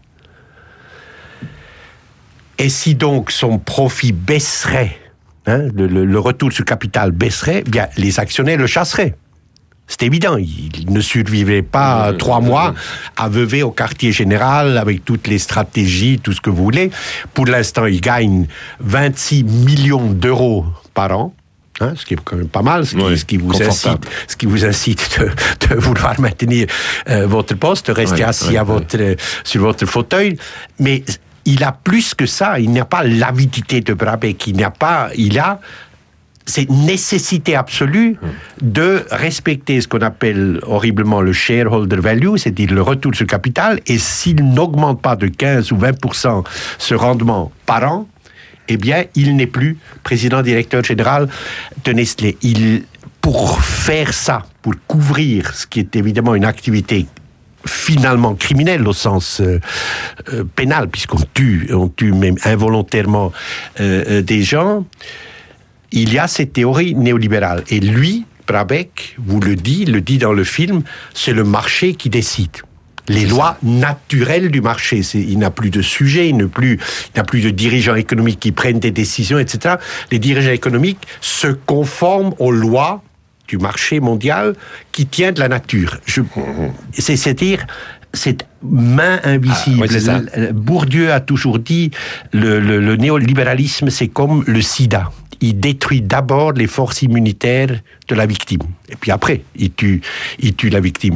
et si donc son profit baisserait, hein, le, le, le retour sur capital baisserait, bien les actionnaires le chasseraient. C'est évident, il ne survivrait pas mmh, trois mmh, mois aveuvé au quartier général avec toutes les stratégies, tout ce que vous voulez. Pour l'instant, il gagne vingt-six millions d'euros par an. Hein, ce qui est quand même pas mal, ce qui, oui, ce qui, vous, incite, ce qui vous incite de, de vouloir maintenir euh, votre poste, de rester oui, assis oui, à votre, oui. sur votre fauteuil. Mais il a plus que ça, il n'y a pas l'avidité de Brabeck, il n'y a pas, il a cette nécessité absolue de respecter ce qu'on appelle horriblement le shareholder value, c'est-à-dire le retour sur capital, et s'il n'augmente pas de quinze ou vingt pour cent ce rendement par an, eh bien, il n'est plus président-directeur général de Nestlé. Il, pour faire ça, pour couvrir ce qui est évidemment une activité finalement criminelle au sens euh, euh, pénal, puisqu'on tue, on tue même involontairement euh, euh, des gens, il y a cette théorie néolibérale. Et lui, Brabeck, vous le dit, le dit dans le film, c'est le marché qui décide. Les lois naturelles du marché. C'est, il n'a plus de sujet, il n'a plus, il n'a plus de dirigeants économiques qui prennent des décisions, et cetera. Les dirigeants économiques se conforment aux lois du marché mondial qui tient de la nature. Je, c'est, c'est-à-dire cette main invisible. Ah, oui, Bourdieu a toujours dit le, le, le néolibéralisme, c'est comme le sida. Il détruit d'abord les forces immunitaires de la victime. Et puis après, il tue, il tue la victime.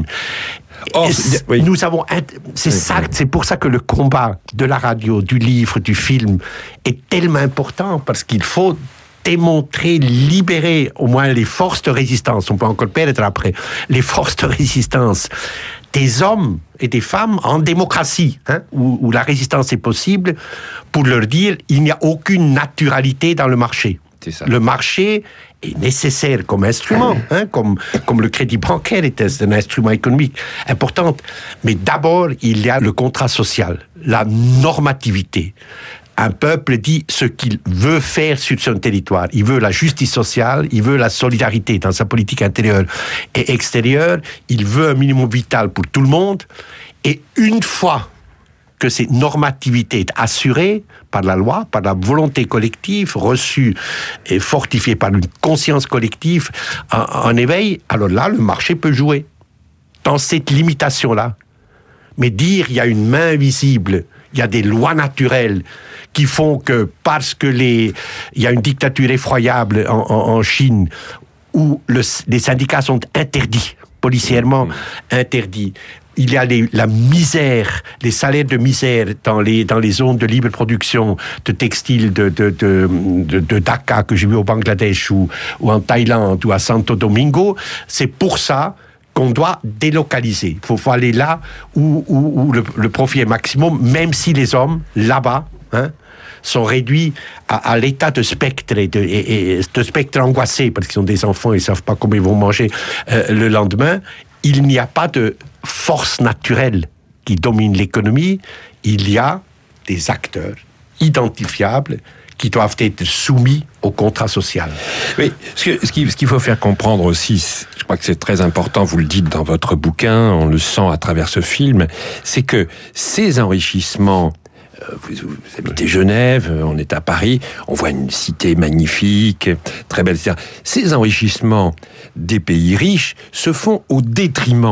Or, oui. Nous avons, c'est oui, ça, oui. c'est pour ça que le combat de la radio, du livre, du film est tellement important, parce qu'il faut démontrer, libérer au moins les forces de résistance. On peut encore perdre après les forces de résistance des hommes et des femmes en démocratie, hein, où, où la résistance est possible, pour leur dire il n'y a aucune naturalité dans le marché. C'est ça. Le marché est nécessaire comme instrument, hein, comme, comme le crédit bancaire est un instrument économique important. Mais d'abord, il y a le contrat social, la normativité. Un peuple dit ce qu'il veut faire sur son territoire. Il veut la justice sociale, il veut la solidarité dans sa politique intérieure et extérieure, il veut un minimum vital pour tout le monde. Et une fois que cette normativité est assurée par la loi, par la volonté collective, reçue et fortifiée par une conscience collective en, en éveil, alors là, le marché peut jouer dans cette limitation-là. Mais dire il y a une main invisible, il y a des lois naturelles qui font que parce que les, il y a une dictature effroyable en, en, en Chine où le, les syndicats sont interdits, policièrement mmh. interdits, il y a les, la misère, les salaires de misère dans les, dans les zones de libre production de textiles de, de, de, de, de Dhaka que j'ai vu au Bangladesh ou, ou en Thaïlande ou à Santo Domingo. C'est pour ça qu'on doit délocaliser. Il faut aller là où, où, où le, le profit est maximum, même si les hommes, là-bas, hein, sont réduits à, à l'état de spectre, et de, et, et de spectre angoissé, parce qu'ils ont des enfants, ils ne savent pas comment ils vont manger euh, le lendemain. Il n'y a pas de force naturelle qui domine l'économie, il y a des acteurs identifiables qui doivent être soumis au contrat social. Oui, ce, que, ce, qui, ce qu'il faut faire comprendre aussi, je crois que c'est très important, vous le dites dans votre bouquin, on le sent à travers ce film, c'est que ces enrichissements, vous, vous habitez Genève, on est à Paris, on voit une cité magnifique, très belle, et cetera. Ces enrichissements des pays riches se font au détriment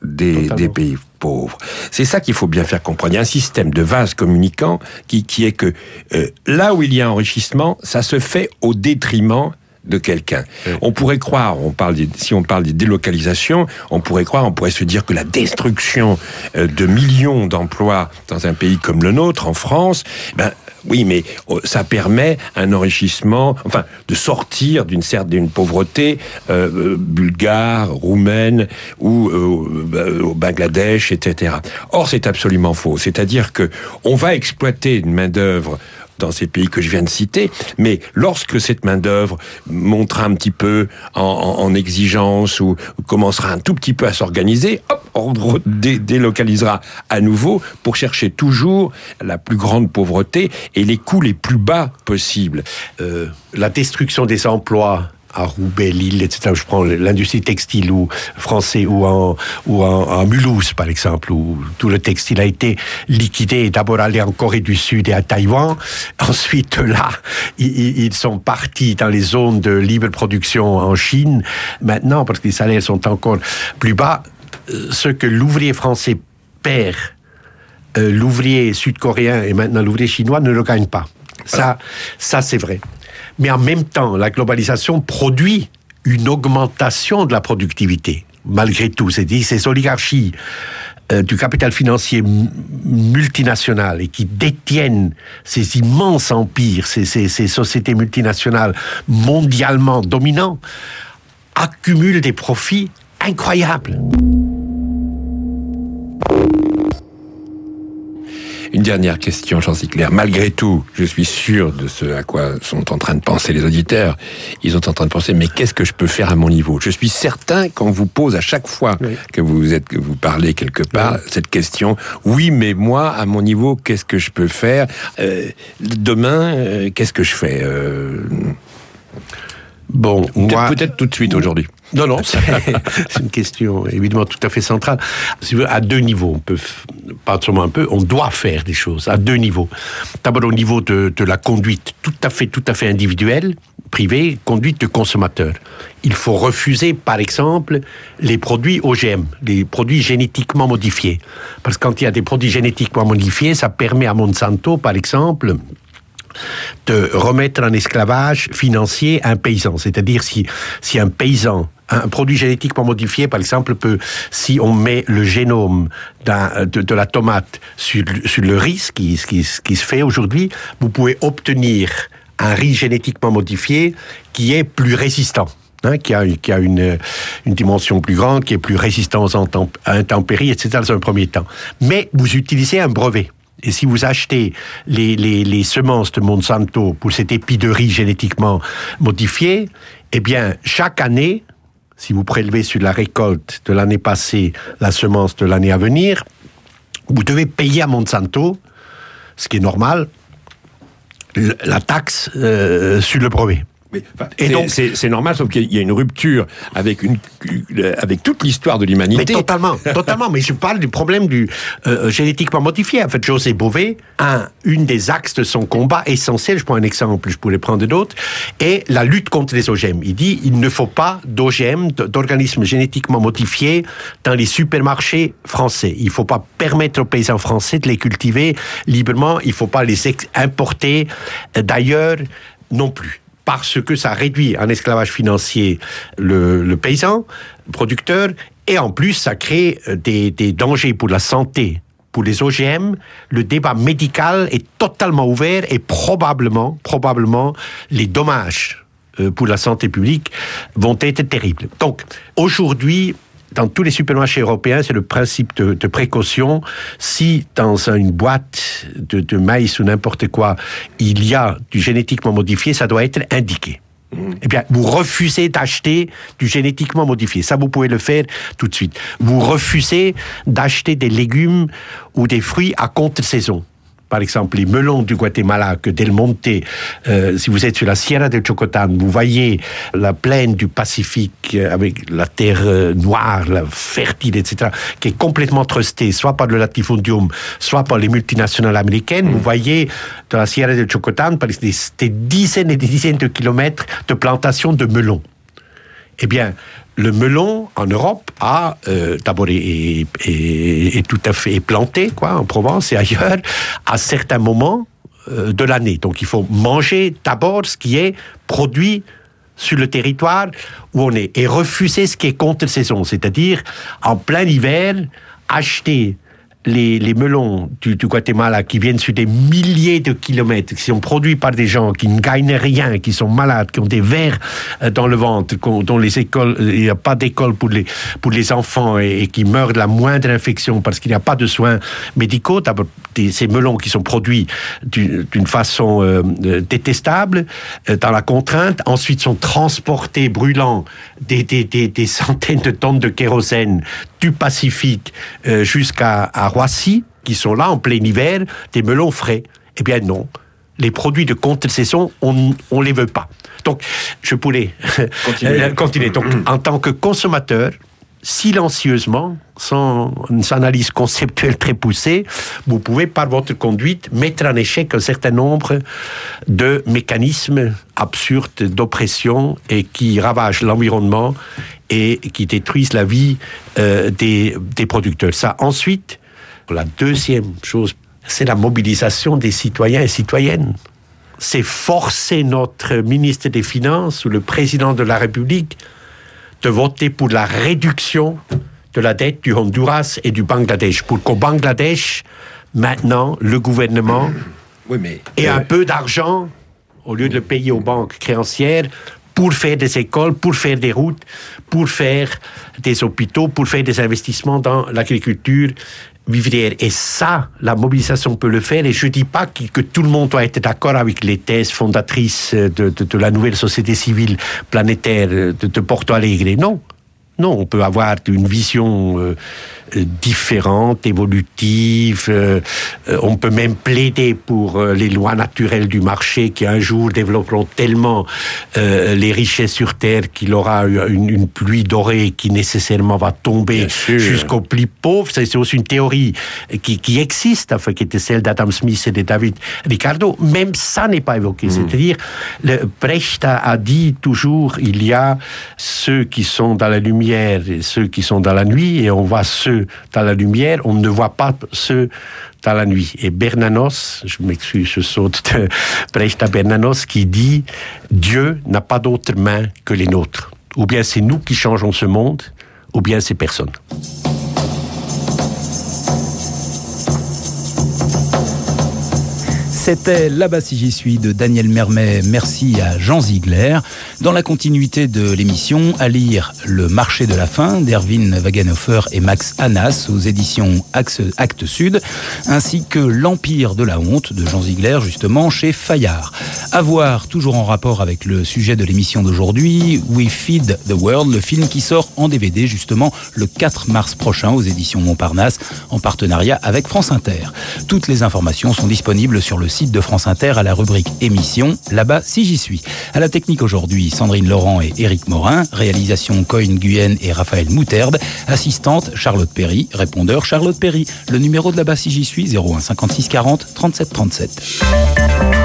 des, des pays pauvres. C'est ça qu'il faut bien faire comprendre. Il y a un système de vases communicants qui, qui est que euh, là où il y a enrichissement, ça se fait au détriment de quelqu'un. Oui. On pourrait croire, on parle des, si on parle des délocalisations, on pourrait croire, on pourrait se dire que la destruction euh, de millions d'emplois dans un pays comme le nôtre, en France, ben oui, mais ça permet un enrichissement, enfin, de sortir d'une certaine pauvreté euh, bulgare, roumaine ou euh, au Bangladesh, et cetera. Or, c'est absolument faux. C'est-à-dire que on va exploiter une main-d'œuvre dans ces pays que je viens de citer, mais lorsque cette main-d'œuvre montera un petit peu en, en, en exigence ou, ou commencera un tout petit peu à s'organiser, hop, on dé- délocalisera à nouveau pour chercher toujours la plus grande pauvreté et les coûts les plus bas possibles. Euh, la destruction des emplois à Roubaix, Lille, et cetera. Je prends l'industrie textile ou français ou en ou en, en Mulhouse, par exemple, où tout le textile a été liquidé, d'abord allé en Corée du Sud et à Taïwan. Ensuite, là, ils, ils sont partis dans les zones de libre production en Chine. Maintenant, parce que les salaires sont encore plus bas, ce que l'ouvrier français perd, euh, l'ouvrier sud-coréen et maintenant l'ouvrier chinois ne le gagne pas. Ça, ça c'est vrai. Mais en même temps, la globalisation produit une augmentation de la productivité. Malgré tout, c'est-à-dire ces oligarchies euh, du capital financier m- multinational et qui détiennent ces immenses empires, ces, ces, ces sociétés multinationales mondialement dominantes, accumulent des profits incroyables. Une dernière question, Jean-Cy Clair. Malgré tout, je suis sûr de ce à quoi sont en train de penser les auditeurs. Ils sont en train de penser, mais qu'est-ce que je peux faire à mon niveau ? Je suis certain qu'on vous pose à chaque fois oui. que vous êtes, que vous parlez quelque part, oui. cette question. Oui, mais moi, à mon niveau, qu'est-ce que je peux faire ? euh, Demain, euh, qu'est-ce que je fais euh... Bon, peut-être, moi... peut-être tout de suite aujourd'hui. Non, non, c'est, c'est une question évidemment tout à fait centrale. Si vous voulez, à deux niveaux, on peut, pas seulement un peu, on doit faire des choses à deux niveaux. D'abord au niveau de, de la conduite tout à fait, tout à fait individuelle, privée, conduite de consommateur. Il faut refuser, par exemple, les produits O G M, les produits génétiquement modifiés. Parce que quand il y a des produits génétiquement modifiés, ça permet à Monsanto, par exemple, de remettre en esclavage financier un paysan. C'est-à-dire si, si un paysan, un produit génétiquement modifié, par exemple, peut, si on met le génome d'un, de, de la tomate sur, sur le riz, ce qui, qui, qui se fait aujourd'hui, vous pouvez obtenir un riz génétiquement modifié qui est plus résistant. Hein, qui a, qui a une, une dimension plus grande, qui est plus résistant aux intempéries, et cetera dans un premier temps. Mais vous utilisez un brevet. Et si vous achetez les, les, les semences de Monsanto pour cet épi de riz génétiquement modifié, eh bien, chaque année, si vous prélevez sur la récolte de l'année passée la semence de l'année à venir, vous devez payer à Monsanto, ce qui est normal, la taxe euh, sur le brevet. Mais, enfin, et c'est, donc, c'est, c'est normal, sauf qu'il y a une rupture avec une, avec toute l'histoire de l'humanité. Mais totalement, totalement. Mais je parle du problème du euh, génétiquement modifié. En fait, José Bové, un, une des axes de son combat essentiel, je prends un exemple, je pourrais prendre d'autres, est la lutte contre les O G M. Il dit, il ne faut pas d'O G M, d'organismes génétiquement modifiés, dans les supermarchés français. Il ne faut pas permettre aux paysans français de les cultiver librement. Il ne faut pas les ex- importer d'ailleurs non plus. Parce que ça réduit en esclavage financier le, le paysan, le producteur, et en plus, ça crée des, des dangers pour la santé. Pour les O G M, le débat médical est totalement ouvert et probablement, probablement, les dommages pour la santé publique vont être terribles. Donc, aujourd'hui, dans tous les supermarchés européens, c'est le principe de, de précaution. Si dans une boîte de, de maïs ou n'importe quoi, il y a du génétiquement modifié, ça doit être indiqué. Mmh. Eh bien, vous refusez d'acheter du génétiquement modifié. Ça, vous pouvez le faire tout de suite. Vous refusez d'acheter des légumes ou des fruits à contre-saison. Par exemple, les melons du Guatemala, que Del Monte, euh, si vous êtes sur la Sierra del Chocotan, vous voyez la plaine du Pacifique avec la terre euh, noire, la fertile, et cetera, qui est complètement trustée, soit par le latifundium, soit par les multinationales américaines. Mmh. Vous voyez dans la Sierra del Chocotan, par des, des dizaines et des dizaines de kilomètres de plantations de melons. Eh bien, le melon en Europe a euh, d'abord est, est, est, est tout à fait planté, quoi, en Provence et ailleurs, à certains moments euh, de l'année. Donc il faut manger d'abord ce qui est produit sur le territoire où on est et refuser ce qui est contre-saison, c'est-à-dire en plein hiver acheter Les, les melons du, du Guatemala qui viennent sur des milliers de kilomètres, qui sont produits par des gens qui ne gagnent rien, qui sont malades, qui ont des vers dans le ventre, dont les écoles, il n'y a pas d'école pour les, pour les enfants et, et qui meurent de la moindre infection parce qu'il n'y a pas de soins médicaux. D'abord, des, ces melons qui sont produits d'une, d'une façon euh, détestable, euh, dans la contrainte, ensuite sont transportés brûlants des, des, des, des centaines de tonnes de kérosène du Pacifique euh, jusqu'à à Roissy, qui sont là en plein hiver, des melons frais. Eh bien non, les produits de contre-saison, on ne les veut pas. Donc, je pourrais continuer. continuer. Donc, en tant que consommateur, silencieusement, sans une analyse conceptuelle très poussée, vous pouvez, par votre conduite, mettre en échec un certain nombre de mécanismes absurdes d'oppression et qui ravagent l'environnement et qui détruisent la vie euh, des, des producteurs. Ça, ensuite, la deuxième chose, c'est la mobilisation des citoyens et citoyennes. C'est forcer notre ministre des Finances ou le président de la République de voter pour la réduction de la dette du Honduras et du Bangladesh, pour qu'au Bangladesh, maintenant, le gouvernement oui, mais, ait euh... un peu d'argent, au lieu de le payer aux banques créancières, pour faire des écoles, pour faire des routes, pour faire des hôpitaux, pour faire des investissements dans l'agriculture vivrière. Et ça, la mobilisation peut le faire. Et je ne dis pas que, que tout le monde doit être d'accord avec les thèses fondatrices de, de, de la nouvelle société civile planétaire de, de Porto Alegre. Non. Non, on peut avoir une vision euh, différente, évolutive. Euh, on peut même plaider pour euh, les lois naturelles du marché qui un jour développeront tellement euh, les richesses sur Terre qu'il aura une, une pluie dorée qui nécessairement va tomber jusqu'aux plus pauvres. C'est aussi une théorie qui, qui existe, enfin, qui était celle d'Adam Smith et de David Ricardo. Même ça n'est pas évoqué. Mmh. C'est-à-dire, le Brecht a, a dit toujours, il y a ceux qui sont dans la lumière et ceux qui sont dans la nuit, et on voit ceux dans la lumière, on ne voit pas ceux dans la nuit. Et Bernanos, je m'excuse, je saute de Brecht à Bernanos, qui dit « Dieu n'a pas d'autres mains que les nôtres. Ou bien c'est nous qui changeons ce monde, ou bien c'est personne. » C'était Là-bas si j'y suis de Daniel Mermet. Merci à Jean Ziegler. Dans la continuité de l'émission, à lire Le marché de la faim d'Erwin Wagenhofer et Max Annas aux éditions Actes Sud, ainsi que L'Empire de la honte de Jean Ziegler, justement chez Fayard. À voir, toujours en rapport avec le sujet de l'émission d'aujourd'hui, We Feed the World, le film qui sort en D V D justement le quatre mars prochain aux éditions Montparnasse en partenariat avec France Inter. Toutes les informations sont disponibles sur le site de France Inter à la rubrique émission, Là-bas si j'y suis. À la technique aujourd'hui, Sandrine Laurent et Éric Morin, réalisation Cohen Guyenne et Raphaël Mouterde, assistante Charlotte Perry, répondeur Charlotte Perry. Le numéro de Là-bas si j'y suis, zéro un cinquante-six quarante trente-sept trente-sept.